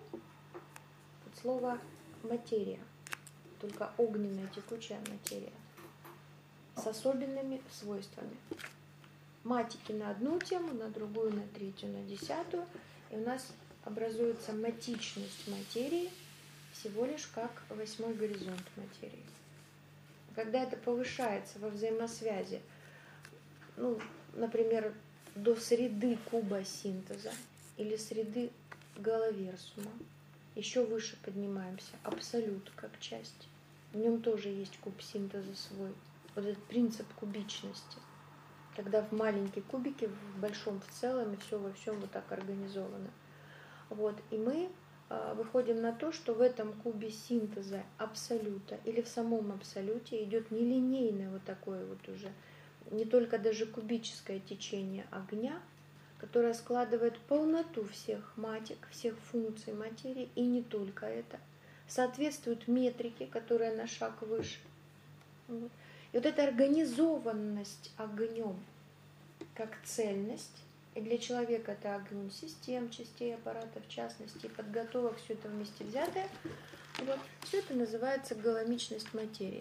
от слова материя, только огненная текучая материя с особенными свойствами. Матики на одну тему, на другую, на третью, на десятую, и у нас образуется матичность материи всего лишь как 8-й горизонт материи. Когда это повышается во взаимосвязи, ну, например, до среды куба синтеза или среды головерсума, еще выше поднимаемся, абсолют как часть. В нем тоже есть куб синтеза свой. Вот этот принцип кубичности, когда в маленькие кубики, в большом в целом, и все во всем вот так организовано. Вот. И мы выходим на то, что в этом кубе синтеза абсолюта или в самом абсолюте идет нелинейное вот такое вот уже, не только даже кубическое течение огня, которое складывает полноту всех матик, всех функций материи, и не только это. Соответствует метрике, которая на шаг выше. Вот. И вот эта организованность огнем как цельность, и для человека это огонь систем, частей аппарата, в частности, подготовок, все это вместе взятое, вот, все это называется голомичность материи.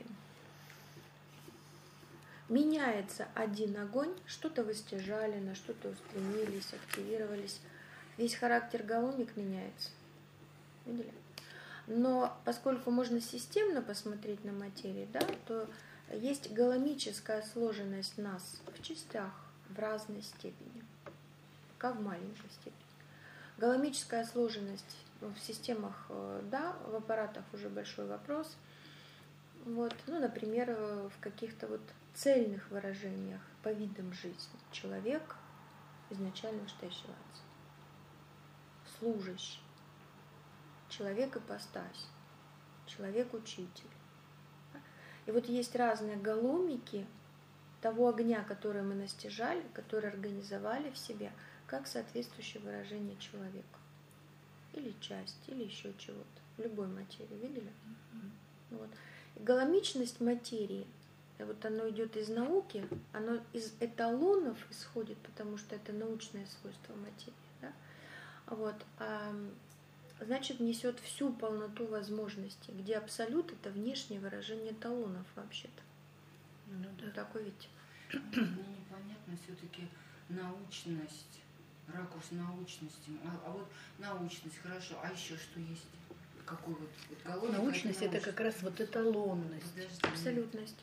Меняется один огонь, что-то вы стяжали, на что-то устремились, активировались. Весь характер голомик меняется. Видели? Но поскольку можно системно посмотреть на материю, да, то есть голомическая сложенность нас в частях в разной степени, как в маленькой степени. Голомическая сложенность в системах, да, в аппаратах уже большой вопрос. Вот, ну, например, в каких-то вот цельных выражениях по видам жизни. Человек изначально что ощущается? Служащий. Человек-ипостась. Человек-учитель. И вот есть разные голомики того огня, который мы настижали, который организовали в себе, как соответствующее выражение человека. Или часть, или еще чего-то. В любой материи. Видели? Вот. И голомичность материи, вот оно идет из науки, оно из эталонов исходит, потому что это научное свойство материи. Да? Вот. Значит, несет всю полноту возможностей, где абсолют – это внешнее выражение эталонов вообще-то. Ну, да. Такой ведь. Мне непонятно все-таки научность, ракурс научности. А вот научность, хорошо, а еще что есть? Какой вот голомик? Научность – это как раз вот эталонность. Подожди. Абсолютность.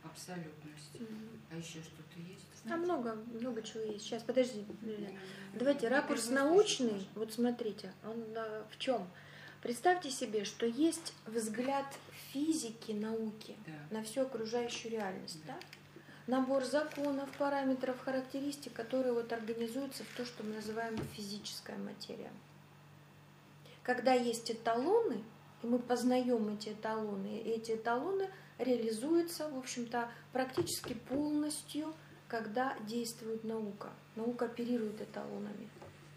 абсолютность. А еще что-то есть? Там много чего есть. Сейчас, подожди, Лиля. Давайте, ракурс научный, вот смотрите, он в чем? Представьте себе, что есть взгляд физики, науки на всю окружающую реальность, да? Набор законов, параметров, характеристик, которые вот организуются в то, что мы называем физическая материя. Когда есть эталоны, и мы познаем эти эталоны реализуются, в общем-то, практически полностью, когда действует наука. Наука оперирует эталонами.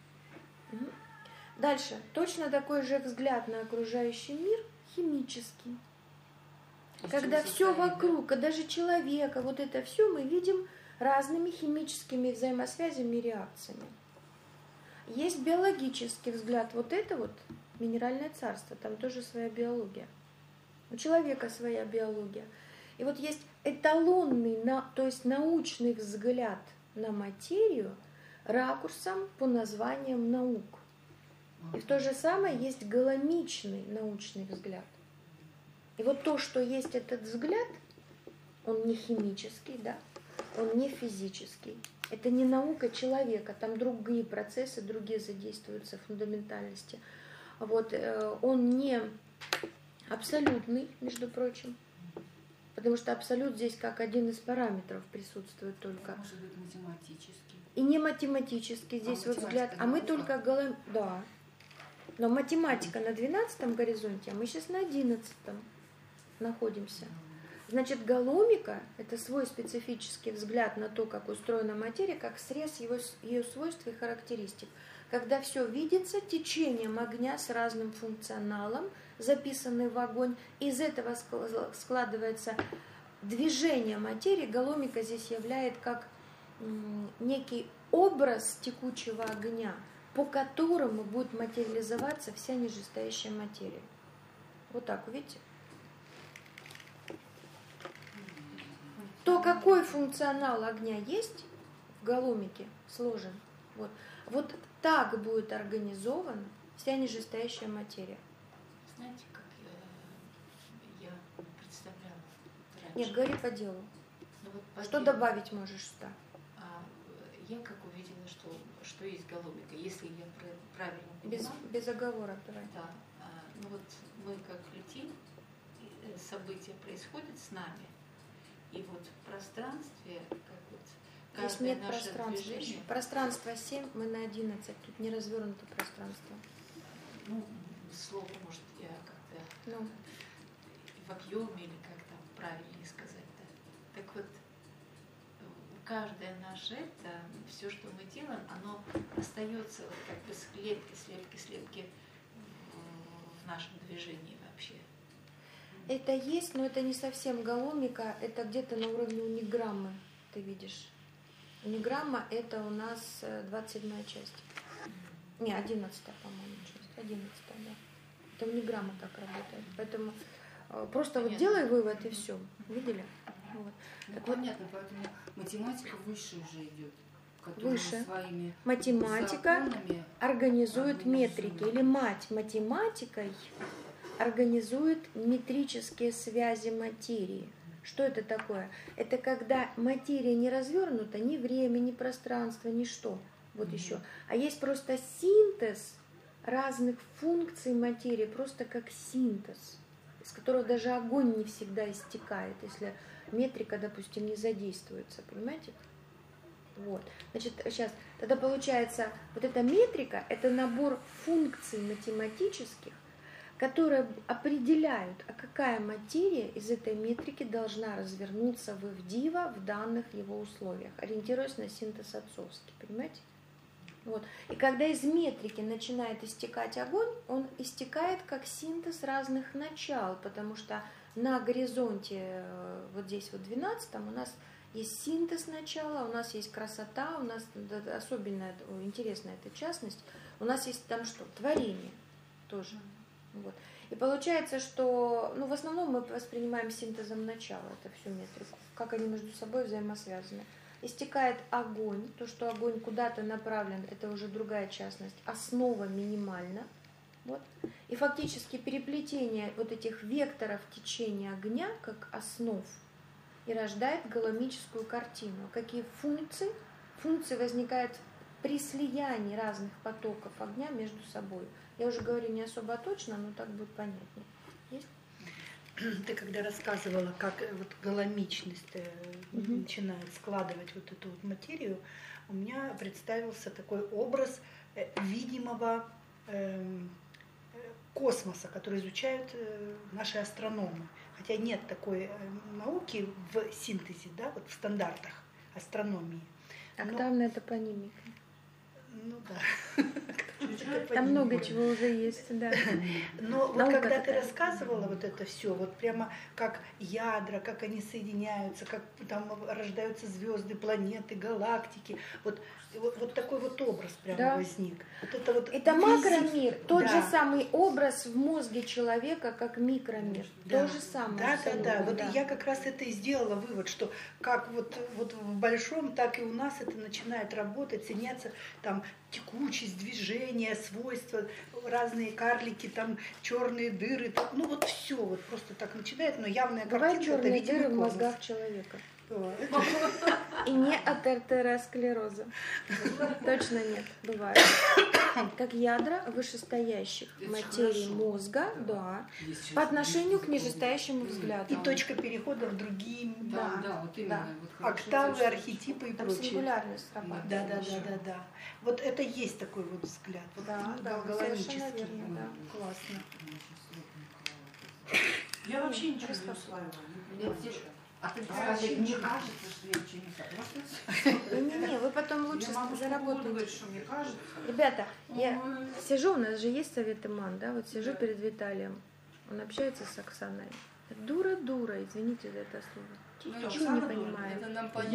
Дальше. Точно такой же взгляд на окружающий мир химический. Когда все вокруг, даже человека, вот это все мы видим разными химическими взаимосвязями и реакциями. Есть биологический взгляд, вот это вот минеральное царство, там тоже своя биология. У человека своя биология. И вот есть эталонный, то есть научный взгляд на материю ракурсом по названиям наук. И в то же самое есть галамичный научный взгляд. И вот то, что есть этот взгляд, он не химический, да, он не физический. Это не наука человека, там другие процессы, другие задействуются фундаментальности. Вот, он не абсолютный, между прочим, потому что абсолют здесь как один из параметров присутствует только. Может быть, математический. И не математический здесь вот взгляд, а мы только да. Но математика на 12-м горизонте, а мы сейчас на 11-м находимся. Значит, галомика – это свой специфический взгляд на то, как устроена материя, как срез ее свойств и характеристик. Когда все видится течением огня с разным функционалом, записанный в огонь, из этого складывается движение материи. Галомика здесь является как некий образ текучего огня, по которому будет материализоваться вся нижестоящая материя. Вот так, видите? То, какой функционал огня есть в галомике, сложен. Вот так будет организована вся нижестоящая материя. Знаете, как я представляла раньше? Нет, говори по делу. Ну, вот по Что делу. добавить можешь сюда? Я как увидела, что есть галомика, если я правильно понимаю. Без оговорок давай. Да. Ну вот мы как летим, события происходят с нами, и вот в пространстве, как вот Здесь каждое нет наше пространства движение, еще. Пространство 7, мы на 11. Тут не развернуто пространство. ну, слово, может, я как-то Ну, в объеме или как там правильнее сказать-то. Так вот, каждое наше это, все, что мы делаем, оно остается вот как бы слепки в нашем движении вообще. это есть, но это не совсем галомика, это где-то на уровне униграммы, ты видишь. Униграмма – это у нас 27-я часть. Не, 11-я, по-моему, часть. 11-я, да. Это униграмма так работает. Поэтому просто вот делай вывод и все. Видели? Вот. Ну, Так вот, понятно, поэтому математика выше уже идет. Которая Выше. своими математика законами организует метрики, или мать математикой организует метрические связи материи. Что это такое? Это когда материя не развернута, ни время, ни пространство, ни что. Вот еще. А есть просто синтез разных функций материи, просто как синтез, из которого даже огонь не всегда истекает, если метрика, допустим, не задействуется. Понимаете? Вот. Значит, сейчас, тогда получается, вот эта метрика – это набор функций математических, которые определяют, а какая материя из этой метрики должна развернуться в Ивдива в данных его условиях, ориентируясь на синтез отцовский, понимаете? Вот. И когда из метрики начинает истекать огонь, он истекает как синтез разных начал, потому что на горизонте, вот здесь вот 12-м, у нас есть синтез начала, у нас есть красота, у нас особенно интересная эта частность, у нас есть там что? Творение тоже. Вот. И получается, что в основном мы воспринимаем синтезом начала это всю метрику, как они между собой взаимосвязаны. Истекает огонь, то, что огонь куда-то направлен, это уже другая частность, основа минимальна. Вот. И фактически переплетение вот этих векторов течения огня, как основ, и рождает галамическую картину. Какие функции? Функции возникают при слиянии разных потоков огня между собой. Я уже говорю не особо точно, но так будет понятнее. Есть? Ты когда рассказывала, как вот галамичность начинает складывать вот эту вот материю, у меня представился такой образ видимого космоса, который изучают наши астрономы. Хотя нет такой науки в синтезе, да, вот в стандартах астрономии. Октавная топонимика. Ну да. Там много чего уже есть, да. Но вот Наука когда ты такая. рассказывала вот это все, вот прямо как ядра, как они соединяются, как там рождаются звезды, планеты, галактики, вот такой вот образ прямо Да. возник. Вот Это макромир, тот Да. же самый образ в мозге человека, как микромир. Да. То же самое. Да. абсолютно, Вот я как раз это и сделала вывод, что как вот в большом, так и у нас это начинает работать, соединяться там текучесть, движение, свойства, разные карлики, там черные дыры, там, ну вот все, вот просто так начинает, но явная Бывают картинка это черные видимый дыры в космос. мозгах человека. Да. И не от артеросклероза. Точно нет, бывает. Как ядра вышестоящих Это материй хорошо. мозга, да, Есть по сейчас отношению к видео. нижестоящему взгляду. И точка перехода в другие Да, вот именно. Да. Вот хорошо октавы, слышно. архетипы и Там прочее. сингулярность срабатывает. Да. Вот это есть такой вот взгляд. Вот Да, именно да, галактический. совершенно верно, да. Классно. Я вообще ничего не Расскажи. усваиваю. не Я понимаю, тебе- ничего. А ты А скажи, вообще мне ничего. кажется, что я ничего не знаю. Не-не-не, вы потом лучше Я могу сколько угодно заработаете. говорить, что мне кажется. Ребята, я Ой. сижу, у нас же есть совет Иман, да, вот сижу перед Виталием, он общается с Оксаной. Дура, извините за это слово. Ну, Ничего Оксана не дура? понимаю. Это нам понятно.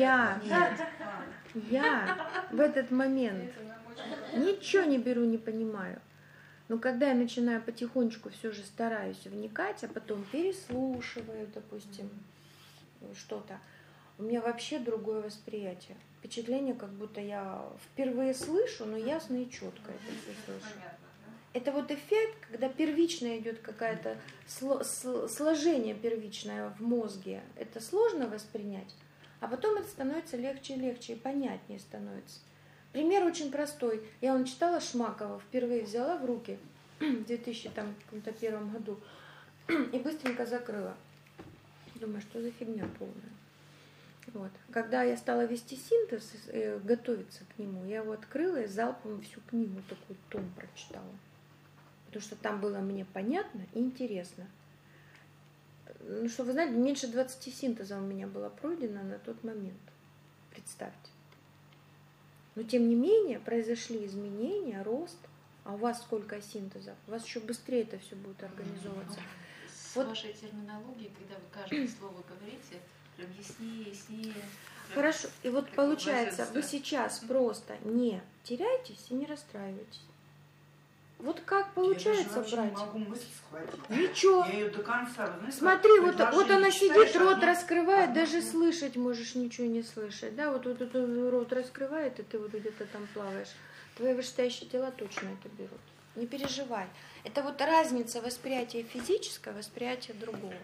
Я в этот момент Это нам очень понятно. ничего не беру, не понимаю. Но когда я начинаю потихонечку все же стараюсь вникать, а потом переслушиваю, допустим, что-то, у меня вообще другое восприятие. Впечатление, как будто я впервые слышу, но ясно и четко это все слышу. Понятно, да? Это вот эффект, когда первично идет какое-то сложение первичное в мозге. Это сложно воспринять, а потом это становится легче и легче, и понятнее становится. Пример очень простой. Я вон читала Шмакова, впервые взяла в руки в 2001 году и быстренько закрыла. Думаю, что за фигня полная. Вот. Когда я стала вести синтез, готовиться к нему, я его открыла и залпом всю книгу, такой том прочитала. Потому что там было мне понятно и интересно. Ну что, вы знаете, меньше 20 синтезов у меня было пройдено на тот момент. Представьте. Но тем не менее произошли изменения, рост. А у вас сколько синтезов? У вас еще быстрее это все будет организовываться. С Вот. вашей терминологией, когда вы каждое слово говорите, прям яснее. Хорошо. И вот Как получается, вы блаженство. сейчас просто не теряйтесь и не расстраивайтесь. Вот как Я получается даже вообще брать? не могу мысль схватить. Ничего. Я ее до конца, вы знаете, Смотри, как вот предложение она читаешь, сидит, рот одно- раскрывает, одно даже слово. слышать можешь ничего не слышать. Да, вот рот раскрывает, и ты вот где-то там плаваешь. Твои вышестоящие тела точно это берут. Не переживай. Это вот разница восприятия физического, восприятия другого.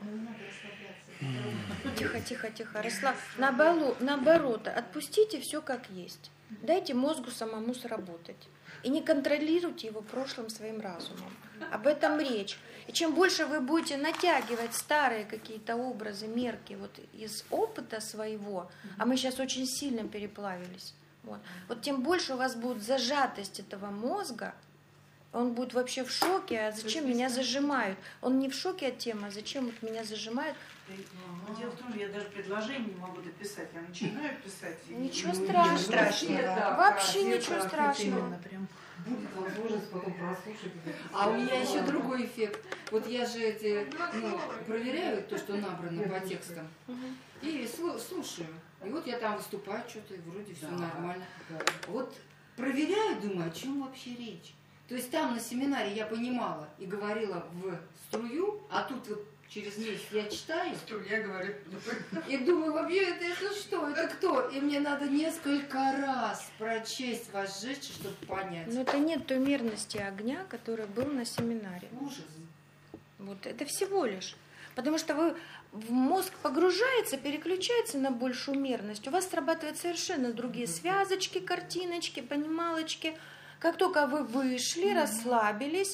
Тихо. Наоборот, отпустите все как есть. Дайте мозгу самому сработать. И не контролируйте его прошлым своим разумом. Об этом речь. И чем больше вы будете натягивать старые какие-то образы, мерки вот из опыта своего, а мы сейчас очень сильно переплавились, вот тем больше у вас будет зажатость этого мозга, он будет вообще в шоке, а зачем меня зажимают? Он не в шоке от темы, а зачем вот меня зажимают? Но дело в том, что я даже предложение не могу дописать. Я начинаю писать. и- Ничего ну, страшного. страшного. Да, Вообще как ничего это, страшного. Именно прям. Будет возможность потом прослушать. А у меня еще другой эффект. Вот я же проверяю то, что набрано по текстам, и слушаю. И вот я там выступаю, что-то, и вроде все нормально. Вот проверяю, думаю, о чем вообще речь. То есть там на семинаре я понимала и говорила в струю, а тут вот через месяц я читаю Я говорю, и думаю, вообще это что, это кто? И мне надо несколько раз прочесть вошедший, чтобы понять. Но это нет той мерности огня, который был на семинаре. Ужас. Вот это всего лишь. Потому что в мозг погружается, переключается на большую мерность. У вас срабатывают совершенно другие связочки, картиночки, понималочки. Как только вы вышли, расслабились,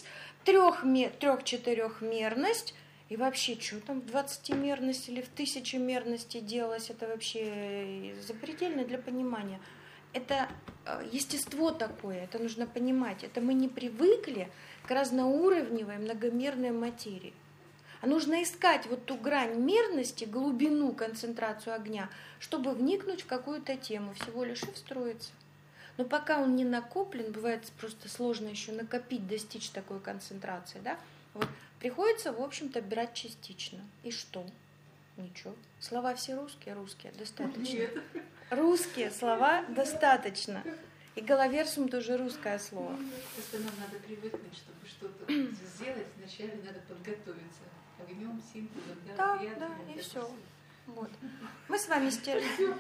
3-4-мерность, и вообще, что там в 20-мерности или в 1000-мерности делалось, это вообще запредельно для понимания. Это естество такое, это нужно понимать. Это мы не привыкли к разноуровневой многомерной материи. А нужно искать вот ту грань мерности, глубину, концентрацию огня, чтобы вникнуть в какую-то тему, всего лишь и встроиться. Но пока он не накоплен, бывает просто сложно еще накопить, достичь такой концентрации, да? Вот приходится, в общем-то, брать частично. И что? Ничего. Слова все русские, достаточно. Нет. Русские слова достаточно. И головерсум тоже русское слово. Просто нам надо привыкнуть, чтобы что-то сделать, вначале надо подготовиться. Огнем, синтезом, Да, и все. Вот. Мы с вами стержим.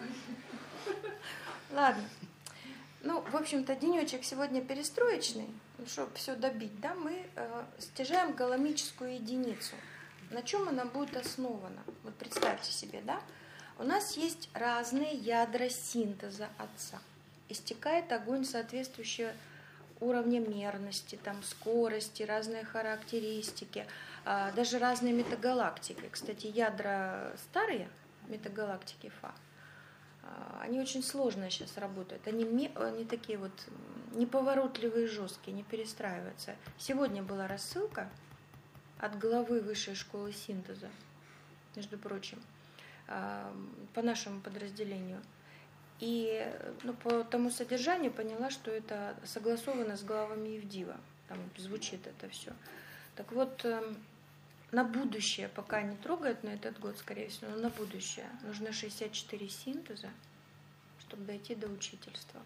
Ладно. Ну, в общем-то, денечек сегодня перестроечный, чтобы все добить, да, мы стяжаем галамическую единицу. На чем она будет основана? Вот представьте себе, да, у нас есть разные ядра синтеза Отца. Истекает огонь, соответствующий уровня мерности, там, скорости, разные характеристики, даже разные метагалактики. Кстати, ядра старые, метагалактики Фа, они очень сложно сейчас работают. Они такие вот неповоротливые, жесткие, не перестраиваются. Сегодня была рассылка от главы Высшей школы синтеза, между прочим, по нашему подразделению. И по тому содержанию поняла, что это согласовано с главами Евдива. Там звучит это все. Так вот, на будущее, пока не трогают на этот год, скорее всего, но на будущее нужно 64 синтеза, чтобы дойти до учительства.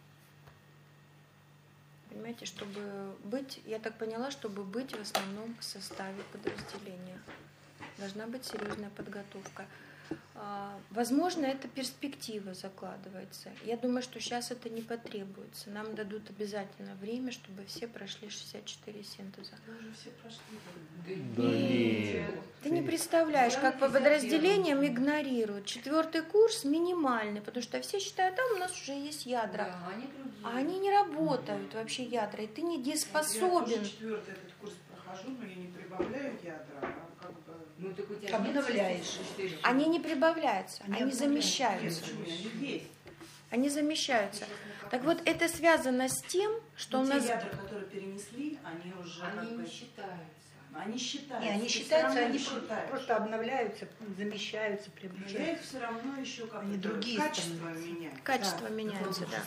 Понимаете, чтобы быть, я так поняла, чтобы быть в основном составе подразделения, должна быть серьезная подготовка. Возможно, эта перспектива закладывается. Я думаю, что сейчас это не потребуется. Нам дадут обязательно время, чтобы все прошли 64 синтеза. Вы уже все прошли. Да нет. Ты не представляешь, как по подразделениям игнорируют. 4-й курс минимальный, потому что все считают, у нас уже есть ядра. Да, они другие. А они не работают вообще ядра, и ты не Я дееспособен. тоже 4-й этот курс прохожу, но я не прибавляю ядра, а как бы... Ну, так у тебя Обновляешь. 64. Они не прибавляются, они обновляются. замещаются. Нет, почему? Они есть. Они замещаются. Так вот, это связано с тем, что у Но нас... те ядра, которые перенесли, они уже Они как бы... не считаются. Они считаются. Не, они ты всё считаются, равно они считаешь. просто обновляются, замещаются, Но я приобретаются. их все равно еще как Они это, другие качество становятся. меняю. Качество Да. меняется, да.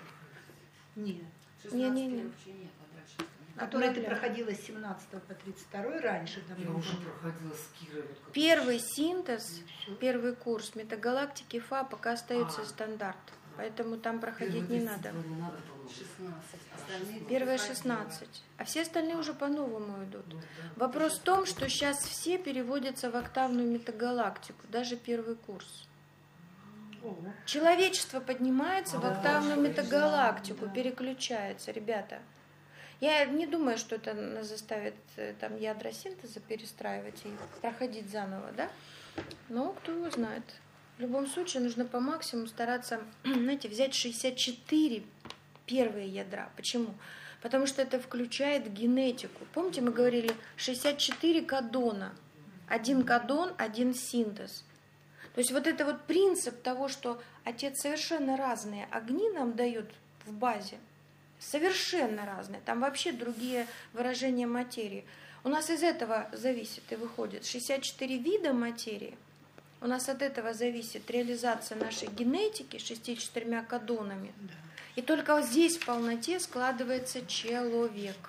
Нет. 16 Не-не-не. вообще нет, а дальше остальное. Которые ты Обновляю. проходила с 17 по 32 раньше. Я Давно. уже проходила с Кирой. вот как Первый синтез, первый курс метагалактики Фа пока остается стандарт. Поэтому там проходить не надо. 16. Остальные Первые проходили. 16. А все остальные уже по-новому идут. Вопрос в том, что сейчас все переводятся в октавную метагалактику, даже первый курс. Ого. Человечество поднимается в октавную метагалактику, переключается, ребята. Я не думаю, что это нас заставит там ядра синтеза перестраивать и проходить заново, да? Но кто его знает. В любом случае нужно по максимуму стараться, знаете, взять 64 первые ядра. Почему? Потому что это включает генетику. Помните, мы говорили 64 кодона. Один кодон, один синтез. То есть вот это вот принцип того, что Отец совершенно разные огни нам дает в базе, совершенно разные, там вообще другие выражения материи. У нас из этого зависит и выходит 64 вида материи. У нас от этого зависит реализация нашей генетики 64 кодонами. И только вот здесь в полноте складывается человек.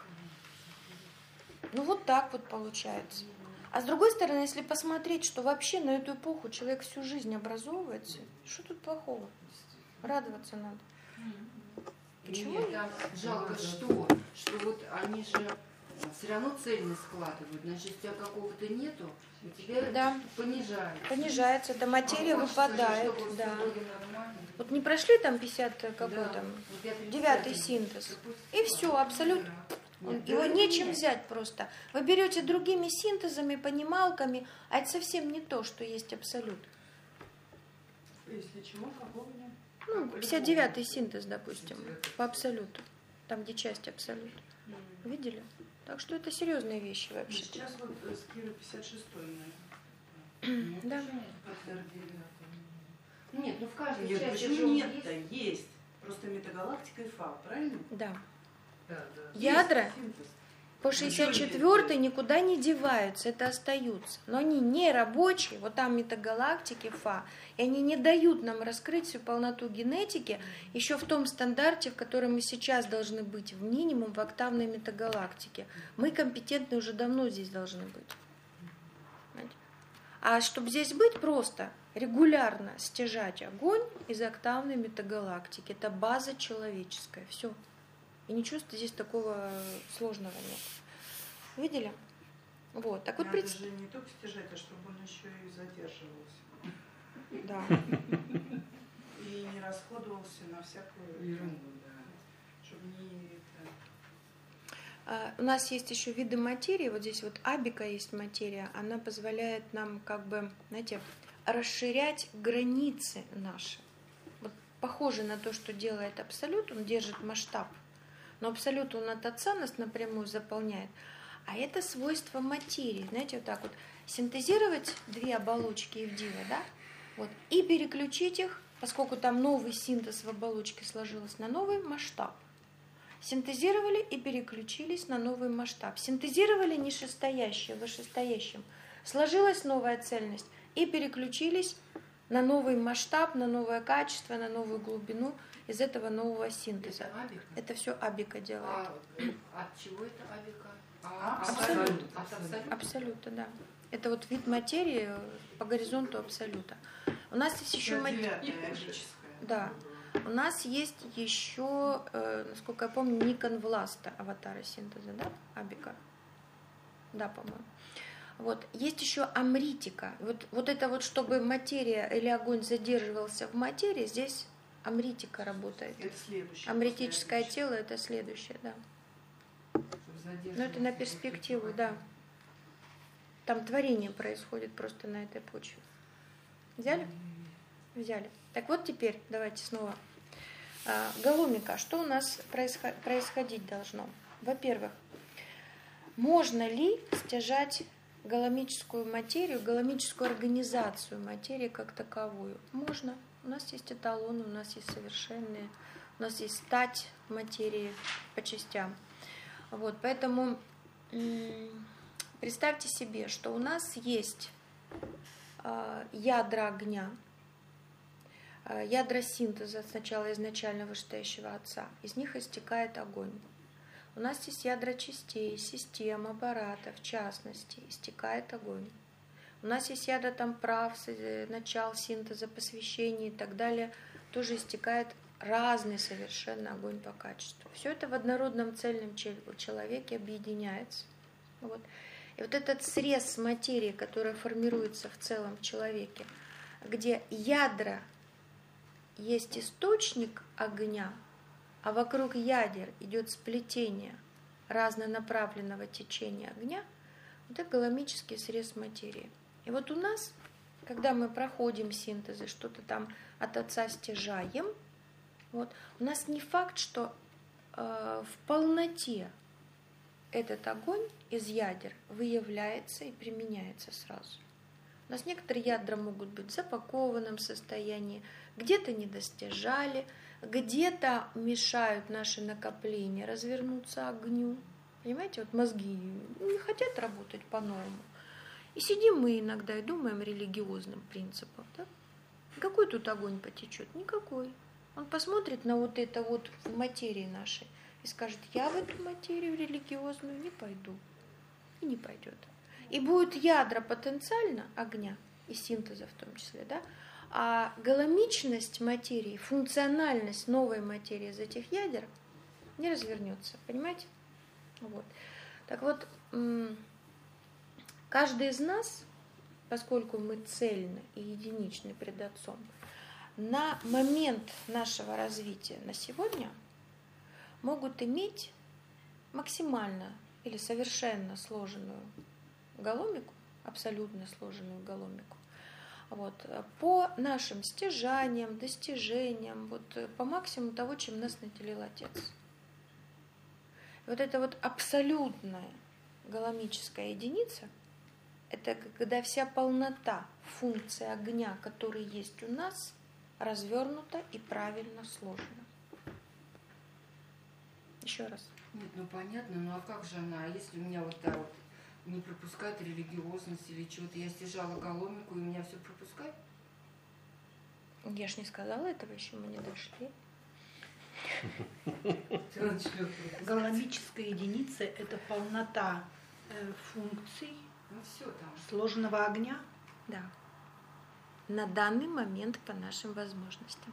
Ну вот так вот получается. А с другой стороны, если посмотреть, что вообще на эту эпоху человек всю жизнь образовывается, что тут плохого? Радоваться надо. Почему? Нет, там жалко что вот они же все равно цель не складывают. Значит, у тебя какого-то нету, у тебя Да. понижается. Понижается, эта материя А хочется же, выпадает. чтобы Да. всё было нормально. Вот не прошли там 50 какой Да. там, Вот я 9-й 30, синтез. допустим, И все, абсолютно Его нечем взять просто. Вы берете другими синтезами, понималками, а это совсем не то, что есть абсолют. Если чего, какого нет? 59-й синтез, допустим, по абсолюту. Там, где часть абсолют. Видели? Так что это серьезные вещи вообще. Сейчас вот с Кирой 56-й, наверное. Да. Нет, ну в каждой Нет, части почему же он нет-то? Есть. Просто метагалактика и ФА, правильно? Да. Да. Ядра Синтез. по 64-й никуда не деваются, это остаются. Но они не рабочие, вот там метагалактики, ФА, и они не дают нам раскрыть всю полноту генетики еще в том стандарте, в котором мы сейчас должны быть, в минимум в октавной метагалактике. Мы компетентны уже давно здесь должны быть. Понимаете? А чтобы здесь быть, просто регулярно стяжать огонь из октавной метагалактики. Это база человеческая. Все. И ничего здесь такого сложного нет. Видели? Вот. Так вот Надо же не только стяжать, а чтобы он еще и задерживался. Да. И не расходовался на всякую ерунду, чтобы не У нас есть еще виды материи. Вот здесь вот абика есть материя. Она позволяет нам как бы, знаете, расширять границы наши. Вот похоже на то, что делает абсолют. Он держит масштаб. Но абсолют он от отца нас напрямую заполняет. А это свойство материи. Знаете, вот так вот синтезировать две оболочки Евдива, да? Вот, и переключить их, поскольку там новый синтез в оболочке сложился, на новый масштаб. Синтезировали и переключились на новый масштаб. Синтезировали нишестоящее, вышестоящим. Сложилась новая цельность и переключились на новый масштаб, на новое качество, на новую глубину из этого нового синтеза. Это абика? Это все абика делает. От чего это абика? Абсолют. От абсолюта? Абсолюта, да. Это вот вид материи по горизонту абсолюта. У нас есть еще материя. Да. У нас есть еще, насколько я помню, Никон Власта, аватара синтеза, да? Абика. Да, по-моему. Вот. Есть еще амритика. Вот это вот, чтобы материя или огонь задерживался в материи, здесь амритика работает. Это следующее. Амритическое тело — это следующее, да. Но это на перспективу, да. Там творение происходит просто на этой почве. Взяли? Взяли. Так вот теперь давайте снова. Голомика. Что у нас происходить должно? Во-первых, можно ли стяжать голомическую материю, голомическую организацию материи как таковую? Можно. У нас есть эталоны, у нас есть совершенные, у нас есть стать материи по частям. Вот, поэтому представьте себе, что у нас есть ядра огня, ядра синтеза сначала изначально вышестоящего отца, из них истекает огонь. У нас есть ядра частей, систем, аппаратов, в частности, истекает огонь. У нас есть ядра там прав, начал синтеза, посвящений и так далее, тоже истекает разный совершенно огонь по качеству. Все это в однородном цельном человеке объединяется. Вот. И вот этот срез материи, который формируется в целом человеке, где ядра есть источник огня, а вокруг ядер идет сплетение разнонаправленного течения огня, вот это голомический срез материи. И вот у нас, когда мы проходим синтезы, что-то там от отца стяжаем, вот, у нас не факт, что в полноте этот огонь из ядер выявляется и применяется сразу. У нас некоторые ядра могут быть в запакованном состоянии, где-то не достяжали, где-то мешают наши накопления развернуться огню. Понимаете, вот мозги не хотят работать по-новому. И сидим мы иногда и думаем религиозным принципом. Да? Какой тут огонь потечет? Никакой. Он посмотрит на вот это вот в материи нашей и скажет: я в эту материю религиозную не пойду. И не пойдет. И будут ядра потенциально огня и синтеза в том числе, да? А голомичность материи, функциональность новой материи из этих ядер не развернется. Понимаете? Вот. Так вот, каждый из нас, поскольку мы цельны и единичны пред Отцом, на момент нашего развития на сегодня могут иметь максимально или совершенно сложенную голомику, абсолютно сложенную голомику, вот, по нашим стяжаниям, достижениям, вот, по максимуму того, чем нас наделил Отец. Вот эта вот абсолютная голомическая единица, это когда вся полнота функции огня, который есть у нас, развернута и правильно сложена. Еще раз. Нет, ну понятно, ну а как же она, если у меня вот так вот не пропускает религиозность или чего-то, я стяжала голомику, и у меня все пропускает? Я ж не сказала этого, еще мы не дошли. Голомическая единица – это полнота функций Ну все там. сложенного огня. Да. На данный момент по нашим возможностям.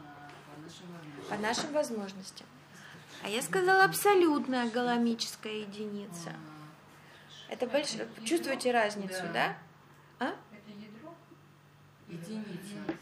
По нашим возможностям. А я сказала абсолютная голомическая единица. Это большое. Чувствуете разницу, да? А? Это ядро? Единица.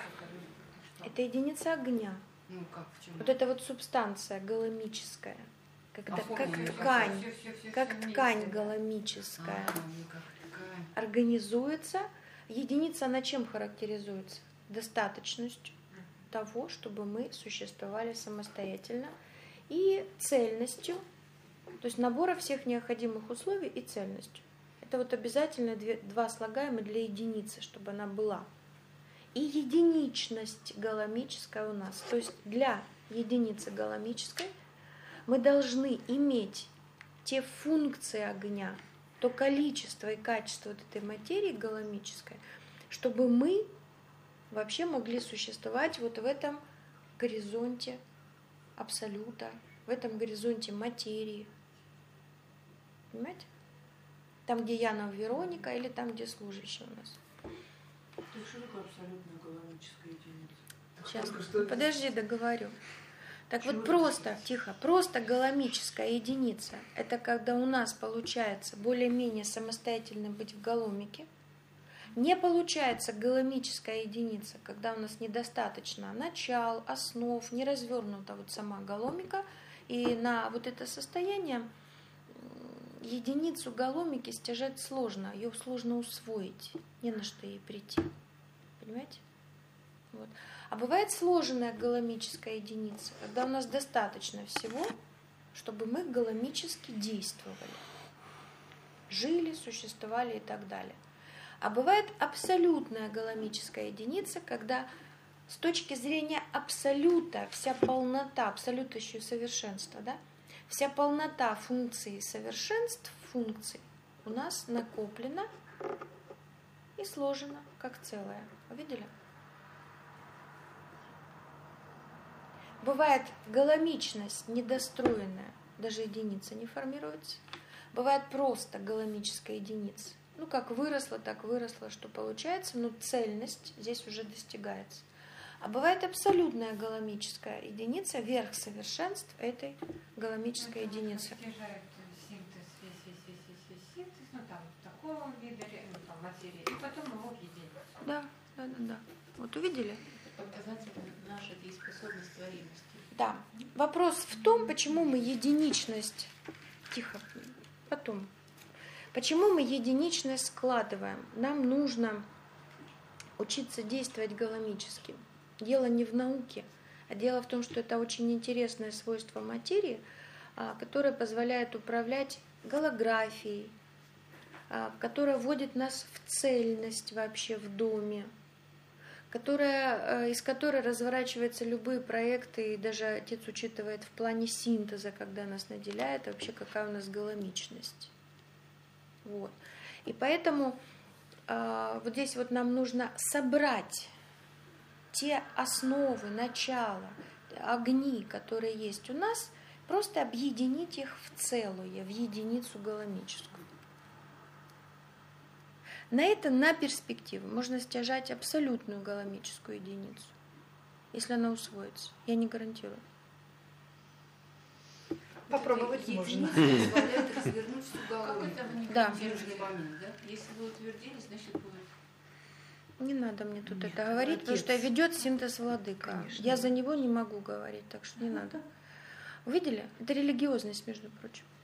Это единица огня. Ну как, в чем? Вот это вот субстанция голомическая. Когда, как Оформление. ткань, Всё как вместе, ткань да. голомическая. Ну как ткань. Организуется. Единица она чем характеризуется? Достаточностью того, чтобы мы существовали самостоятельно, и цельностью, то есть набора всех необходимых условий и цельностью. Это вот обязательно два слагаемых для единицы, чтобы она была. И единичность голомическая у нас. То есть для единицы голомической мы должны иметь те функции огня, то количество и качество вот этой материи голомической, чтобы мы вообще могли существовать вот в этом горизонте абсолюта, в этом горизонте материи. Понимаете? Там, где Яна Вероника, или там, где служащий у нас. Так что такое абсолютная голомическая единица? Сейчас, подожди, договорю. Так вот просто, тихо, просто голомическая единица – это когда у нас получается более-менее самостоятельно быть в голомике. Не получается голомическая единица, когда у нас недостаточно начал, основ, не развернута вот сама голомика, и на вот это состояние единицу голомики стяжать сложно, ее сложно усвоить, не на что ей прийти. Понимаете? Вот. А бывает сложенная голомическая единица, когда у нас достаточно всего, чтобы мы голомически действовали, жили, существовали и так далее. А бывает абсолютная голомическая единица, когда с точки зрения абсолюта, вся полнота, абсолютущего совершенства, да, вся полнота функций и совершенств функций у нас накоплена и сложена как целое. Видели? Бывает голомичность недостроенная, даже единица не формируется. Бывает просто голомическая единица. Ну, как выросла, так выросла, что получается, но цельность здесь уже достигается. А бывает абсолютная голомическая единица, верх совершенств этой голомической единицы. Стяжают синтез, синтез, ну там такого вида, ну, там, материи, и потом его объединяют. Да. Вот увидели? Показатель нашей дееспособности, творимости. Да. Вопрос в том, почему мы единичность... Тихо, потом. Почему мы единичность складываем? Нам нужно учиться действовать голомически. Дело не в науке, а дело в том, что это очень интересное свойство материи, которое позволяет управлять голографией, которое вводит нас в цельность вообще в доме, из которой разворачиваются любые проекты, и даже Отец учитывает в плане синтеза, когда нас наделяет, вообще какая у нас голомичность. Вот. И поэтому вот здесь вот нам нужно собрать те основы, начала, огни, которые есть у нас, просто объединить их в целое, в единицу голомическую. На это, на перспективу, можно стяжать абсолютную голомическую единицу, если она усвоится. Я не гарантирую. Попробовать можно. Единица позволяет развернуть всю голову. Какой-то Да. Нужный момент, да? Если вы утвердили, значит будет. Не надо мне тут Нет, это говорить, потому отец. что ведет синтез владыка. Конечно. Я за него не могу говорить, так что не надо. Увидели? Это религиозность, между прочим.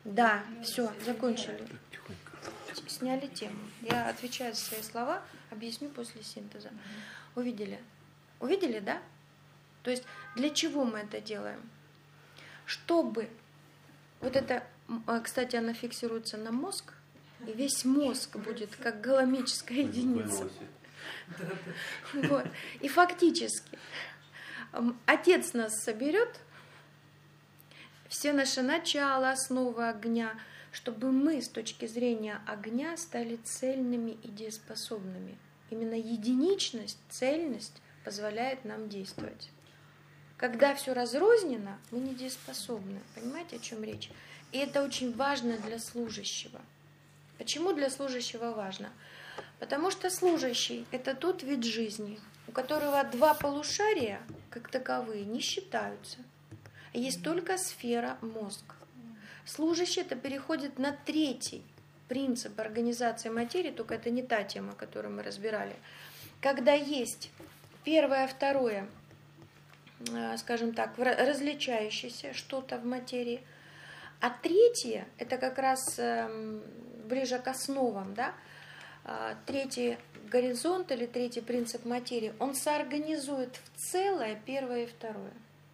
Да, все, закончили. Сняли тему. Я отвечаю за свои слова, объясню после синтеза. Увидели? Увидели, да? То есть для чего мы это делаем? Чтобы вот это, кстати, оно фиксируется на мозг, и весь мозг будет как голомическая единица. Вот. И фактически Отец нас соберет, все наши начала, основы огня, чтобы мы с точки зрения огня стали цельными и дееспособными. Именно единичность, цельность позволяет нам действовать. Когда все разрознено, мы не дееспособны. Понимаете, о чем речь? И это очень важно для служащего. Почему для служащего важно? Потому что служащий – это тот вид жизни, у которого два полушария, как таковые, не считаются. Есть только сфера мозг. Служащий – это переходит на третий принцип организации материи, только это не та тема, которую мы разбирали. Когда есть первое, второе, скажем так, различающееся что-то в материи, а третье – это как раз ближе к основам, да? Третий горизонт или третий принцип материи, он соорганизует в целое первое и второе.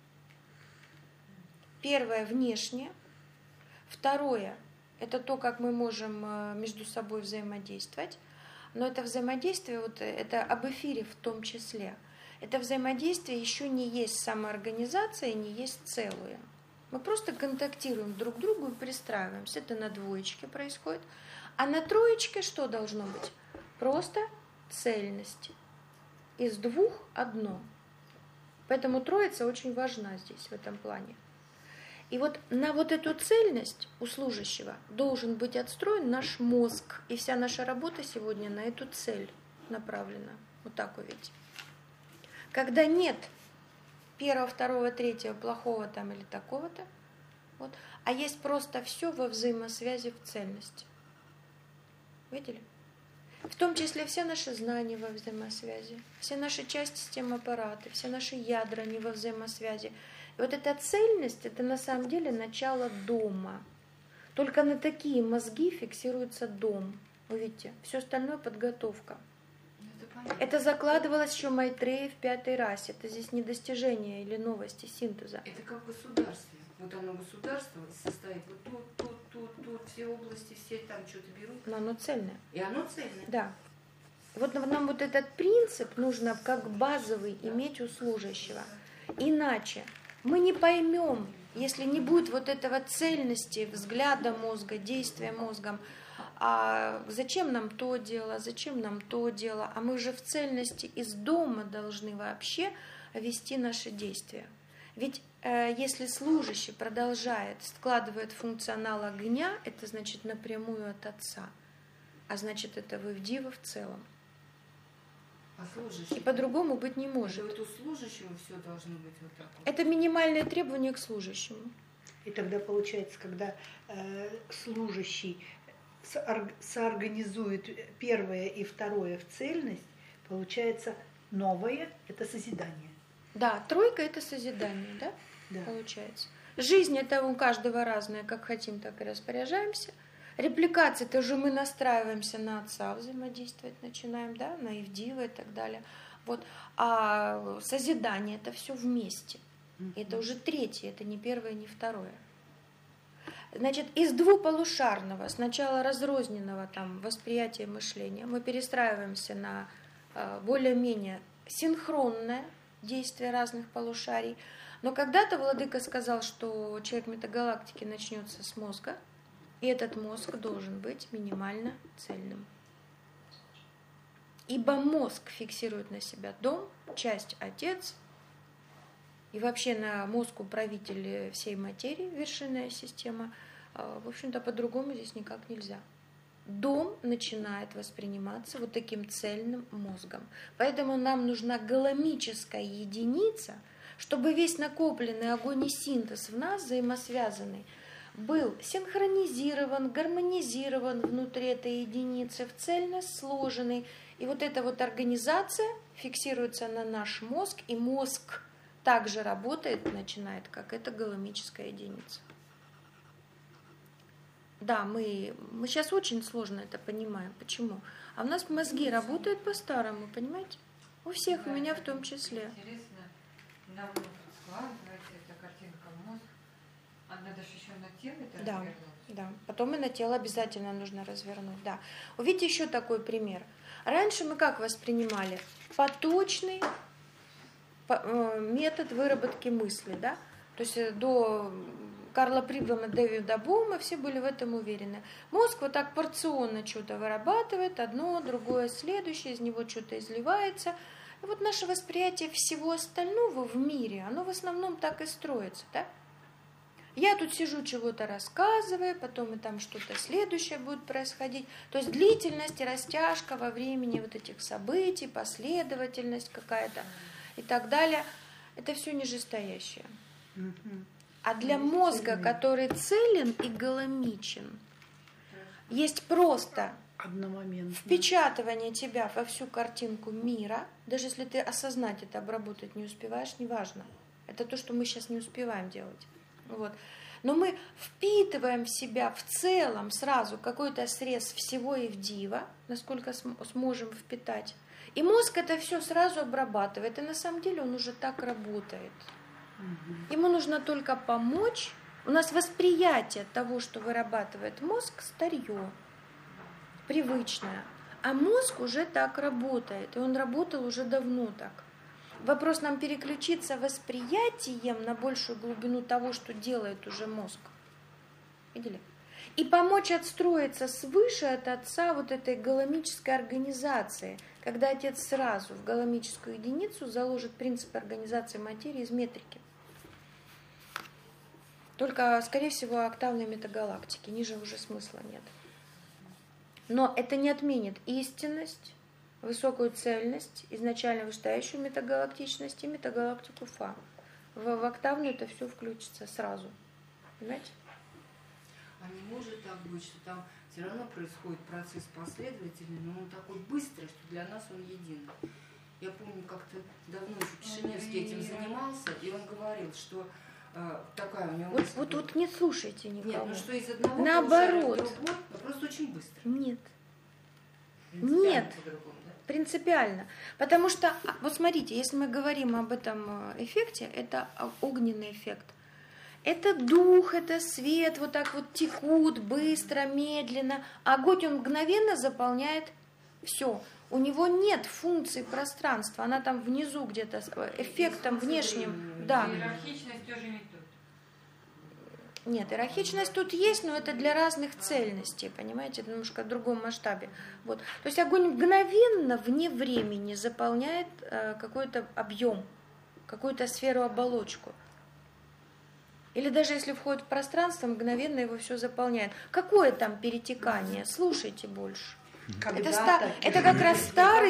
Первое – внешнее, второе – это то, как мы можем между собой взаимодействовать, но это взаимодействие, вот это об эфире в том числе, это взаимодействие еще не есть самоорганизация, не есть целое. Мы просто контактируем друг к другу и пристраиваемся. Это на двоечке происходит. А на троечке что должно быть? Просто цельность. Из двух одно. Поэтому троица очень важна здесь, в этом плане. И вот на вот эту цельность у служащего должен быть отстроен наш мозг. И вся наша работа сегодня на эту цель направлена. Вот так увидите. Когда нет первого, второго, третьего, плохого там или такого-то, вот, а есть просто все во взаимосвязи в цельности. Видели? В том числе все наши знания во взаимосвязи, все наши части системы аппарата, все наши ядра, они во взаимосвязи. И вот эта цельность, это на самом деле начало дома. Только на такие мозги фиксируется дом. Вы видите, все остальное подготовка. Это закладывалось еще Майтреей в 5-й расе. Это здесь не достижение или новости синтеза. Это как в государстве. Вот оно государство состоит вот тут, все области, все там что-то берут. Но оно цельное. И оно цельное. Да. Вот нам вот этот принцип нужно как базовый иметь у служащего. Иначе мы не поймем, если не будет вот этого цельности, взгляда мозга, действия мозгом, а зачем нам то дело, зачем нам то дело, а мы же в цельности из дома должны вообще вести наши действия. Ведь если служащий продолжает, складывает функционал огня, это значит напрямую от Отца, а значит это Вивдива в целом. А служащий? И по-другому быть не может. Это вот у служащего все должно быть вот так вот. Это минимальные требования к служащему. И тогда получается, когда служащий соорганизует первое и второе в цельность, получается новое – это созидание. Да, тройка – это созидание, да? Да. Получается. Жизнь – это у каждого разная, как хотим, так и распоряжаемся. Репликация – это уже мы настраиваемся на Отца, взаимодействовать начинаем, да, на Ивдива и так далее. Вот. А созидание – это все вместе. Это уже третье, это не первое, не второе. Значит, из двуполушарного, сначала разрозненного там, восприятия мышления, мы перестраиваемся на более-менее синхронное действие разных полушарий. Но когда-то Владыка сказал, что человек метагалактики начнется с мозга, и этот мозг должен быть минимально цельным. Ибо мозг фиксирует на себя дом, часть Отец, и вообще на мозг управитель всей материи, вершинная система. В общем-то, по-другому здесь никак нельзя. Дом начинает восприниматься вот таким цельным мозгом. Поэтому нам нужна голомическая единица, чтобы весь накопленный огонь и синтез в нас взаимосвязанный был синхронизирован, гармонизирован внутри этой единицы, в цельность сложенный. И вот эта вот организация фиксируется на наш мозг, и мозг также работает, начинает, как эта голомическая единица. Да, мы сейчас очень сложно это понимаем. Почему? А у нас мозги работают по-старому, понимаете? У всех, у меня в том числе. Интересно, нам складывается эта картинка в мозг, а надо же еще на тело это Да, развернуть. да. Потом и на тело обязательно нужно развернуть. Да. Увидите еще такой пример. Раньше мы как воспринимали? Поточный метод выработки мысли, да? То есть до Карла Пригмана, Дэвида Боума все были в этом уверены. Мозг вот так порционно что-то вырабатывает, одно, другое, следующее, из него что-то изливается. И вот наше восприятие всего остального в мире, оно в основном так и строится, да? Я тут сижу, чего-то рассказываю, потом и там что-то следующее будет происходить. То есть длительность и растяжка во времени вот этих событий, последовательность какая-то и так далее. Это все нижестоящее. А для мозга, который целен и голомичен, есть просто Одномоментно. впечатывание тебя во всю картинку мира, даже если ты осознать это, обработать не успеваешь, неважно. Это то, что мы сейчас не успеваем делать. Вот. Но мы впитываем в себя в целом сразу какой-то срез всего Евдива, насколько сможем впитать. И мозг это все сразу обрабатывает. И на самом деле он уже так работает. Ему нужно только помочь. У нас восприятие того, что вырабатывает мозг, старье, привычное. А мозг уже так работает. И он работал уже давно так. Вопрос нам переключиться восприятием на большую глубину того, что делает уже мозг. Видели? И помочь отстроиться свыше от отца вот этой голомической организации, когда отец сразу в голомическую единицу заложит принцип организации материи из метрики. Только, скорее всего, октавной метагалактики, ниже уже смысла нет. Но это не отменит истинность, высокую цельность, изначально вышестоящую метагалактичность и метагалактику Фа. В октавную это все включится сразу. Понимаете? А не может так быть, что там все равно происходит процесс последовательный, но он такой быстрый, что для нас он един. Я помню, как-то давно еще Кишиневский этим занимался, и он говорил, что такая у него... Вот не слушайте никого. Нет, ну что из одного наоборот. Другой, но просто очень быстро. Нет. Принципиально Нет. по-другому, да? Принципиально. Потому что, вот смотрите, если мы говорим об этом эффекте, это огненный эффект. Это дух, это свет, вот так вот текут быстро, медленно. А огонь, он мгновенно заполняет все. У него нет функции пространства, она там внизу где-то, эффектом внешним. Да. Иерархичность тоже не тут. Нет, иерархичность тут есть, но это для разных цельностей, понимаете, немножко в другом масштабе. Вот. То есть огонь мгновенно, вне времени, заполняет какой-то объем, какую-то сферу, оболочку. Или даже если входит в пространство, мгновенно его все заполняет. Какое там перетекание? Слушайте больше. Это как раз старый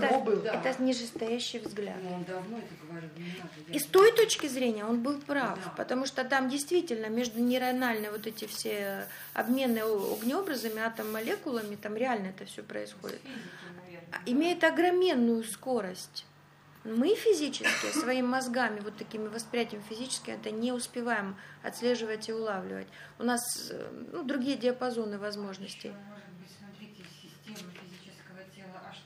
нижестоящий взгляд. Ну, он давно это говорил, не надо. И с той точки зрения он был прав, потому что там действительно между нейрональными вот эти все обмены огнеобразами, атом-молекулами, там реально это все происходит. Имеет огроменную скорость. Мы физически, своими мозгами, вот такими восприятиями физически, это не успеваем отслеживать и улавливать. У нас другие диапазоны возможностей. Может быть, смотрите, система физического тела аж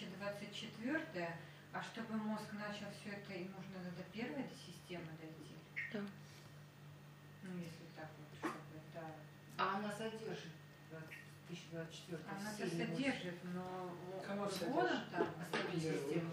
1024, а чтобы мозг начал все это, и нужно до первой системы дойти. Да. Ну, если так вот, чтобы, да. А она задержит 2024. Она-то содержит, но Кого года там Остальные системы.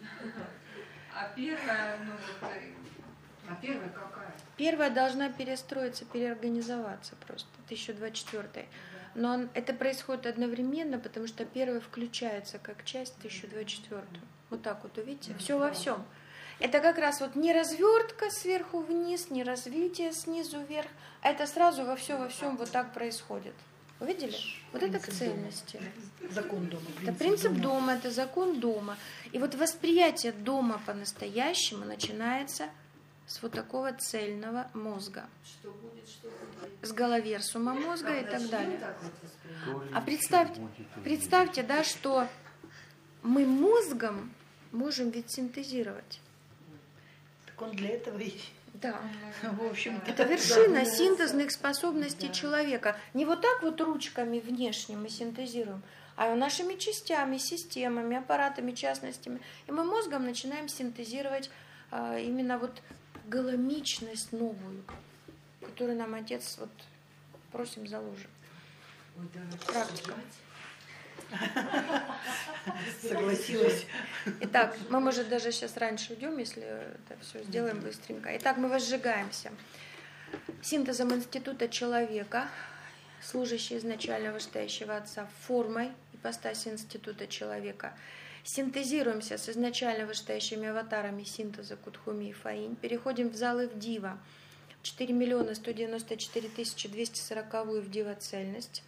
А первая, ну вот... А первая какая? Первая должна перестроиться, переорганизоваться просто, 1024. Но это происходит одновременно, потому что первая включается как часть 1024. Вот так вот, увидите? Все во всем. Это как раз вот не развертка сверху вниз, не развитие снизу вверх, а это сразу во всем вот так происходит. Увидели? Вот это к цельности. Закон дома. Это принцип дома, это закон дома. И вот восприятие дома по-настоящему начинается с вот такого цельного мозга. Что будет, что будет? С головерсума мозга и так Начнем далее. так вот воспринимать? А представьте, да, что мы мозгом можем ведь синтезировать. Так он для этого и Да. В общем, Это вершина синтезных способностей человека. Не вот так вот ручками внешне мы синтезируем, а нашими частями, системами, аппаратами, частностями. И мы мозгом начинаем синтезировать именно вот голомичность новую, которую нам Отец вот просим заложить. Практика. Согласилась. Итак, мы, может, даже сейчас раньше уйдем, если это все сделаем быстренько. Итак, мы возжигаемся синтезом института человека, служащий изначально вышестоящего Отца, формой ипостаси института человека. Синтезируемся с изначально вышестоящими аватарами синтеза Кутхуми и Фаинь. Переходим в зал Ивдива. 4 194 240 Ивдива цельность.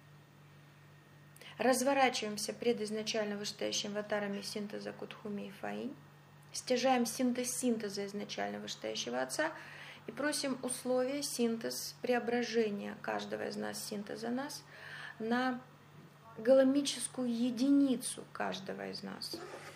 Разворачиваемся пред изначально вышестоящими аватарами синтеза Кутхуми и Фаинь. Стяжаем синтез синтеза изначально вышестоящего Отца и просим условия синтез преображения каждого из нас, синтеза нас, на голомическую единицу каждого из нас.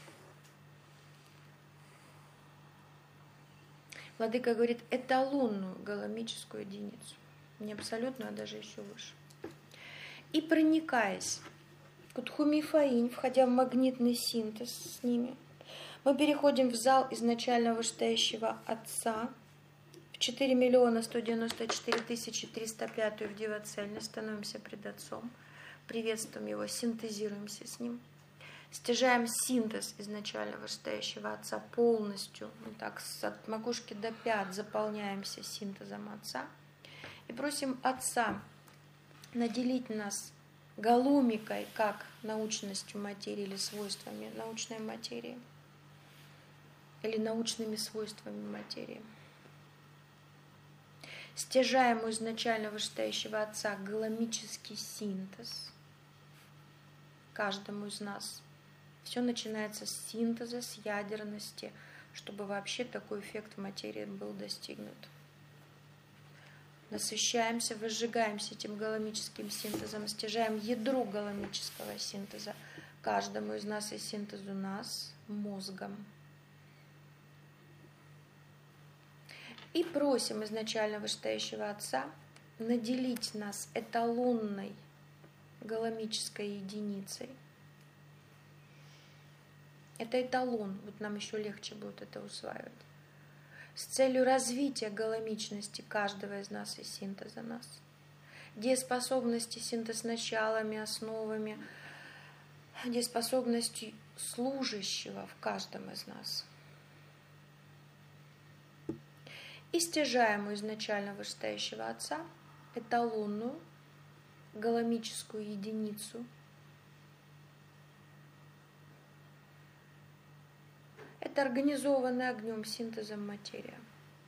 Владыка говорит эталонную голомическую единицу, не абсолютную, а даже еще выше. И проникаясь Кутхуми и Фаинь, входя в магнитный синтез с ними, мы переходим в зал изначально вышестоящего Отца, в 4 194 305 Ивдива цельность, становимся пред Отцом, приветствуем Его, синтезируемся с Ним, стяжаем синтез изначально вышестоящего Отца полностью, вот так, от макушки до пят заполняемся синтезом Отца и просим Отца наделить нас голомикой, как научностью материи или свойствами научной материи, или научными свойствами материи. Стяжаем у изначально вышестоящего Отца голомический синтез каждому из нас. Все начинается с синтеза, с ядерности, чтобы вообще такой эффект в материи был достигнут. Насыщаемся, возжигаемся этим голомическим синтезом, стяжаем ядро голомического синтеза каждому из нас и синтезу нас мозгом. И просим изначально вышестоящего Отца наделить нас эталонной голомической единицей. Это эталон, вот нам еще легче будет это усваивать. С целью развития голомичности каждого из нас и синтеза нас. Дееспособности синтез началами, основами, дееспособности служащего в каждом из нас. И стяжаем у изначально вышестоящего Отца эталонную голомическую единицу. Это организованная огнем синтезом материя.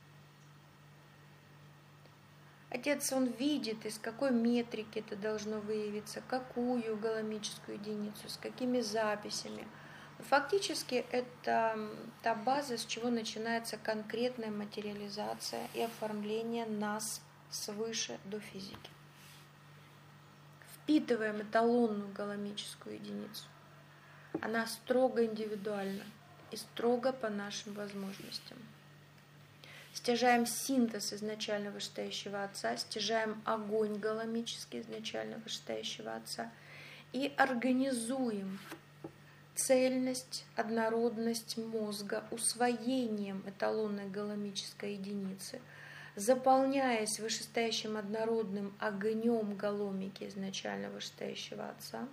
Отец, он видит, из какой метрики это должно выявиться, какую голомическую единицу, с какими записями. Фактически это та база, с чего начинается конкретная материализация и оформление нас свыше до физики. Впитываем эталонную голомическую единицу. Она строго индивидуальна и строго по нашим возможностям. Стяжаем синтез изначально вышестоящего Отца, стяжаем огонь голомический изначально вышестоящего Отца и организуем цельность, однородность мозга усвоением эталонной голомической единицы, заполняясь вышестоящим однородным огнем голомики изначально вышестоящего Отца.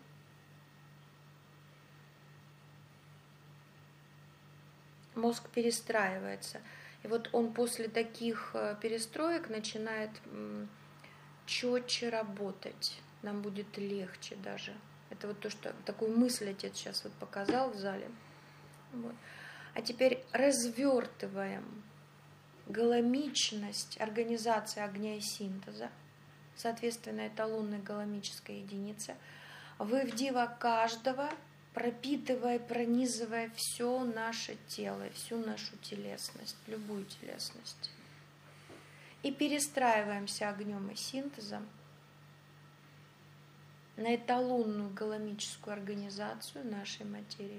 Мозг перестраивается. И вот он после таких перестроек начинает четче работать. Нам будет легче даже. Это вот то, что такую мысль Отец сейчас вот показал в зале. Вот. А теперь развертываем голомичность организации огня и синтеза, соответственно, эталонной голомической единицы, в Ивдива каждого, пропитывая, пронизывая все наше тело, всю нашу телесность, любую телесность. И перестраиваемся огнем и синтезом на эталонную голомическую организацию нашей материи.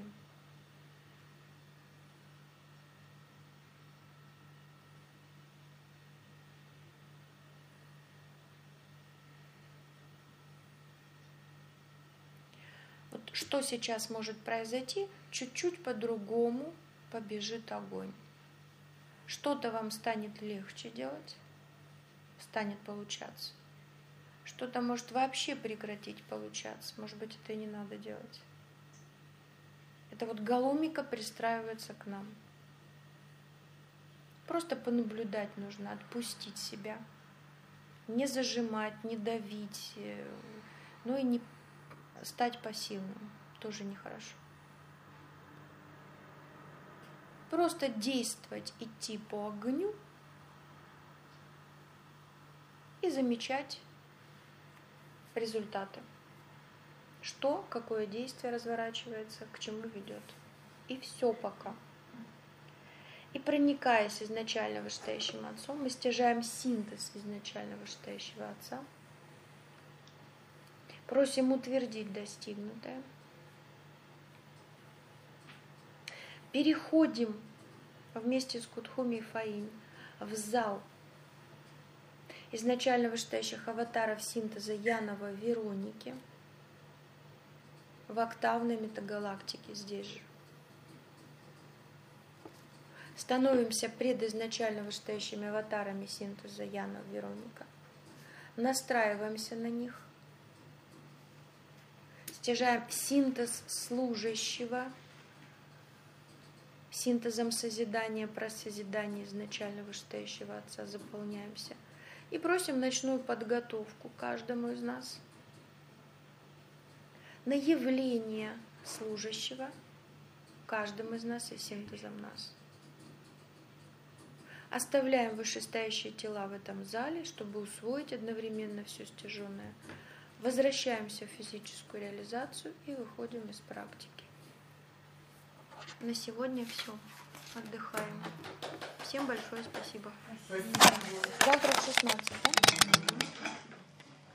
что сейчас может произойти, чуть-чуть по-другому побежит огонь. Что-то вам станет легче делать, станет получаться. Что-то может вообще прекратить получаться, может быть, это и не надо делать. Это вот голомика пристраивается к нам. Просто понаблюдать нужно, отпустить себя. Не зажимать, не давить, но и не стать пассивным. Тоже нехорошо. Просто действовать, идти по огню и замечать результаты. Что, какое действие разворачивается, к чему ведет. И все пока. И проникаясь изначально вышестоящим Отцом, мы стяжаем синтез изначально вышестоящего Отца. Просим утвердить достигнутое. Переходим вместе с Кудхуми и Фаинь в зал изначально вышестоящих аватаров синтеза Янова Вероники в октавной метагалактике здесь же. Становимся предизначально вышестоящими аватарами синтеза Янова Вероника. Настраиваемся на них. Стяжаем синтез служащего, синтезом созидания, про созидание изначально вышестоящего Отца заполняемся. И просим ночную подготовку каждому из нас на явление служащего каждому из нас и синтезом нас. Оставляем вышестоящие тела в этом зале, чтобы усвоить одновременно все стяженное. Возвращаемся в физическую реализацию и выходим из практики. На сегодня все. Отдыхаем. Всем большое спасибо. Завтра в 16, да?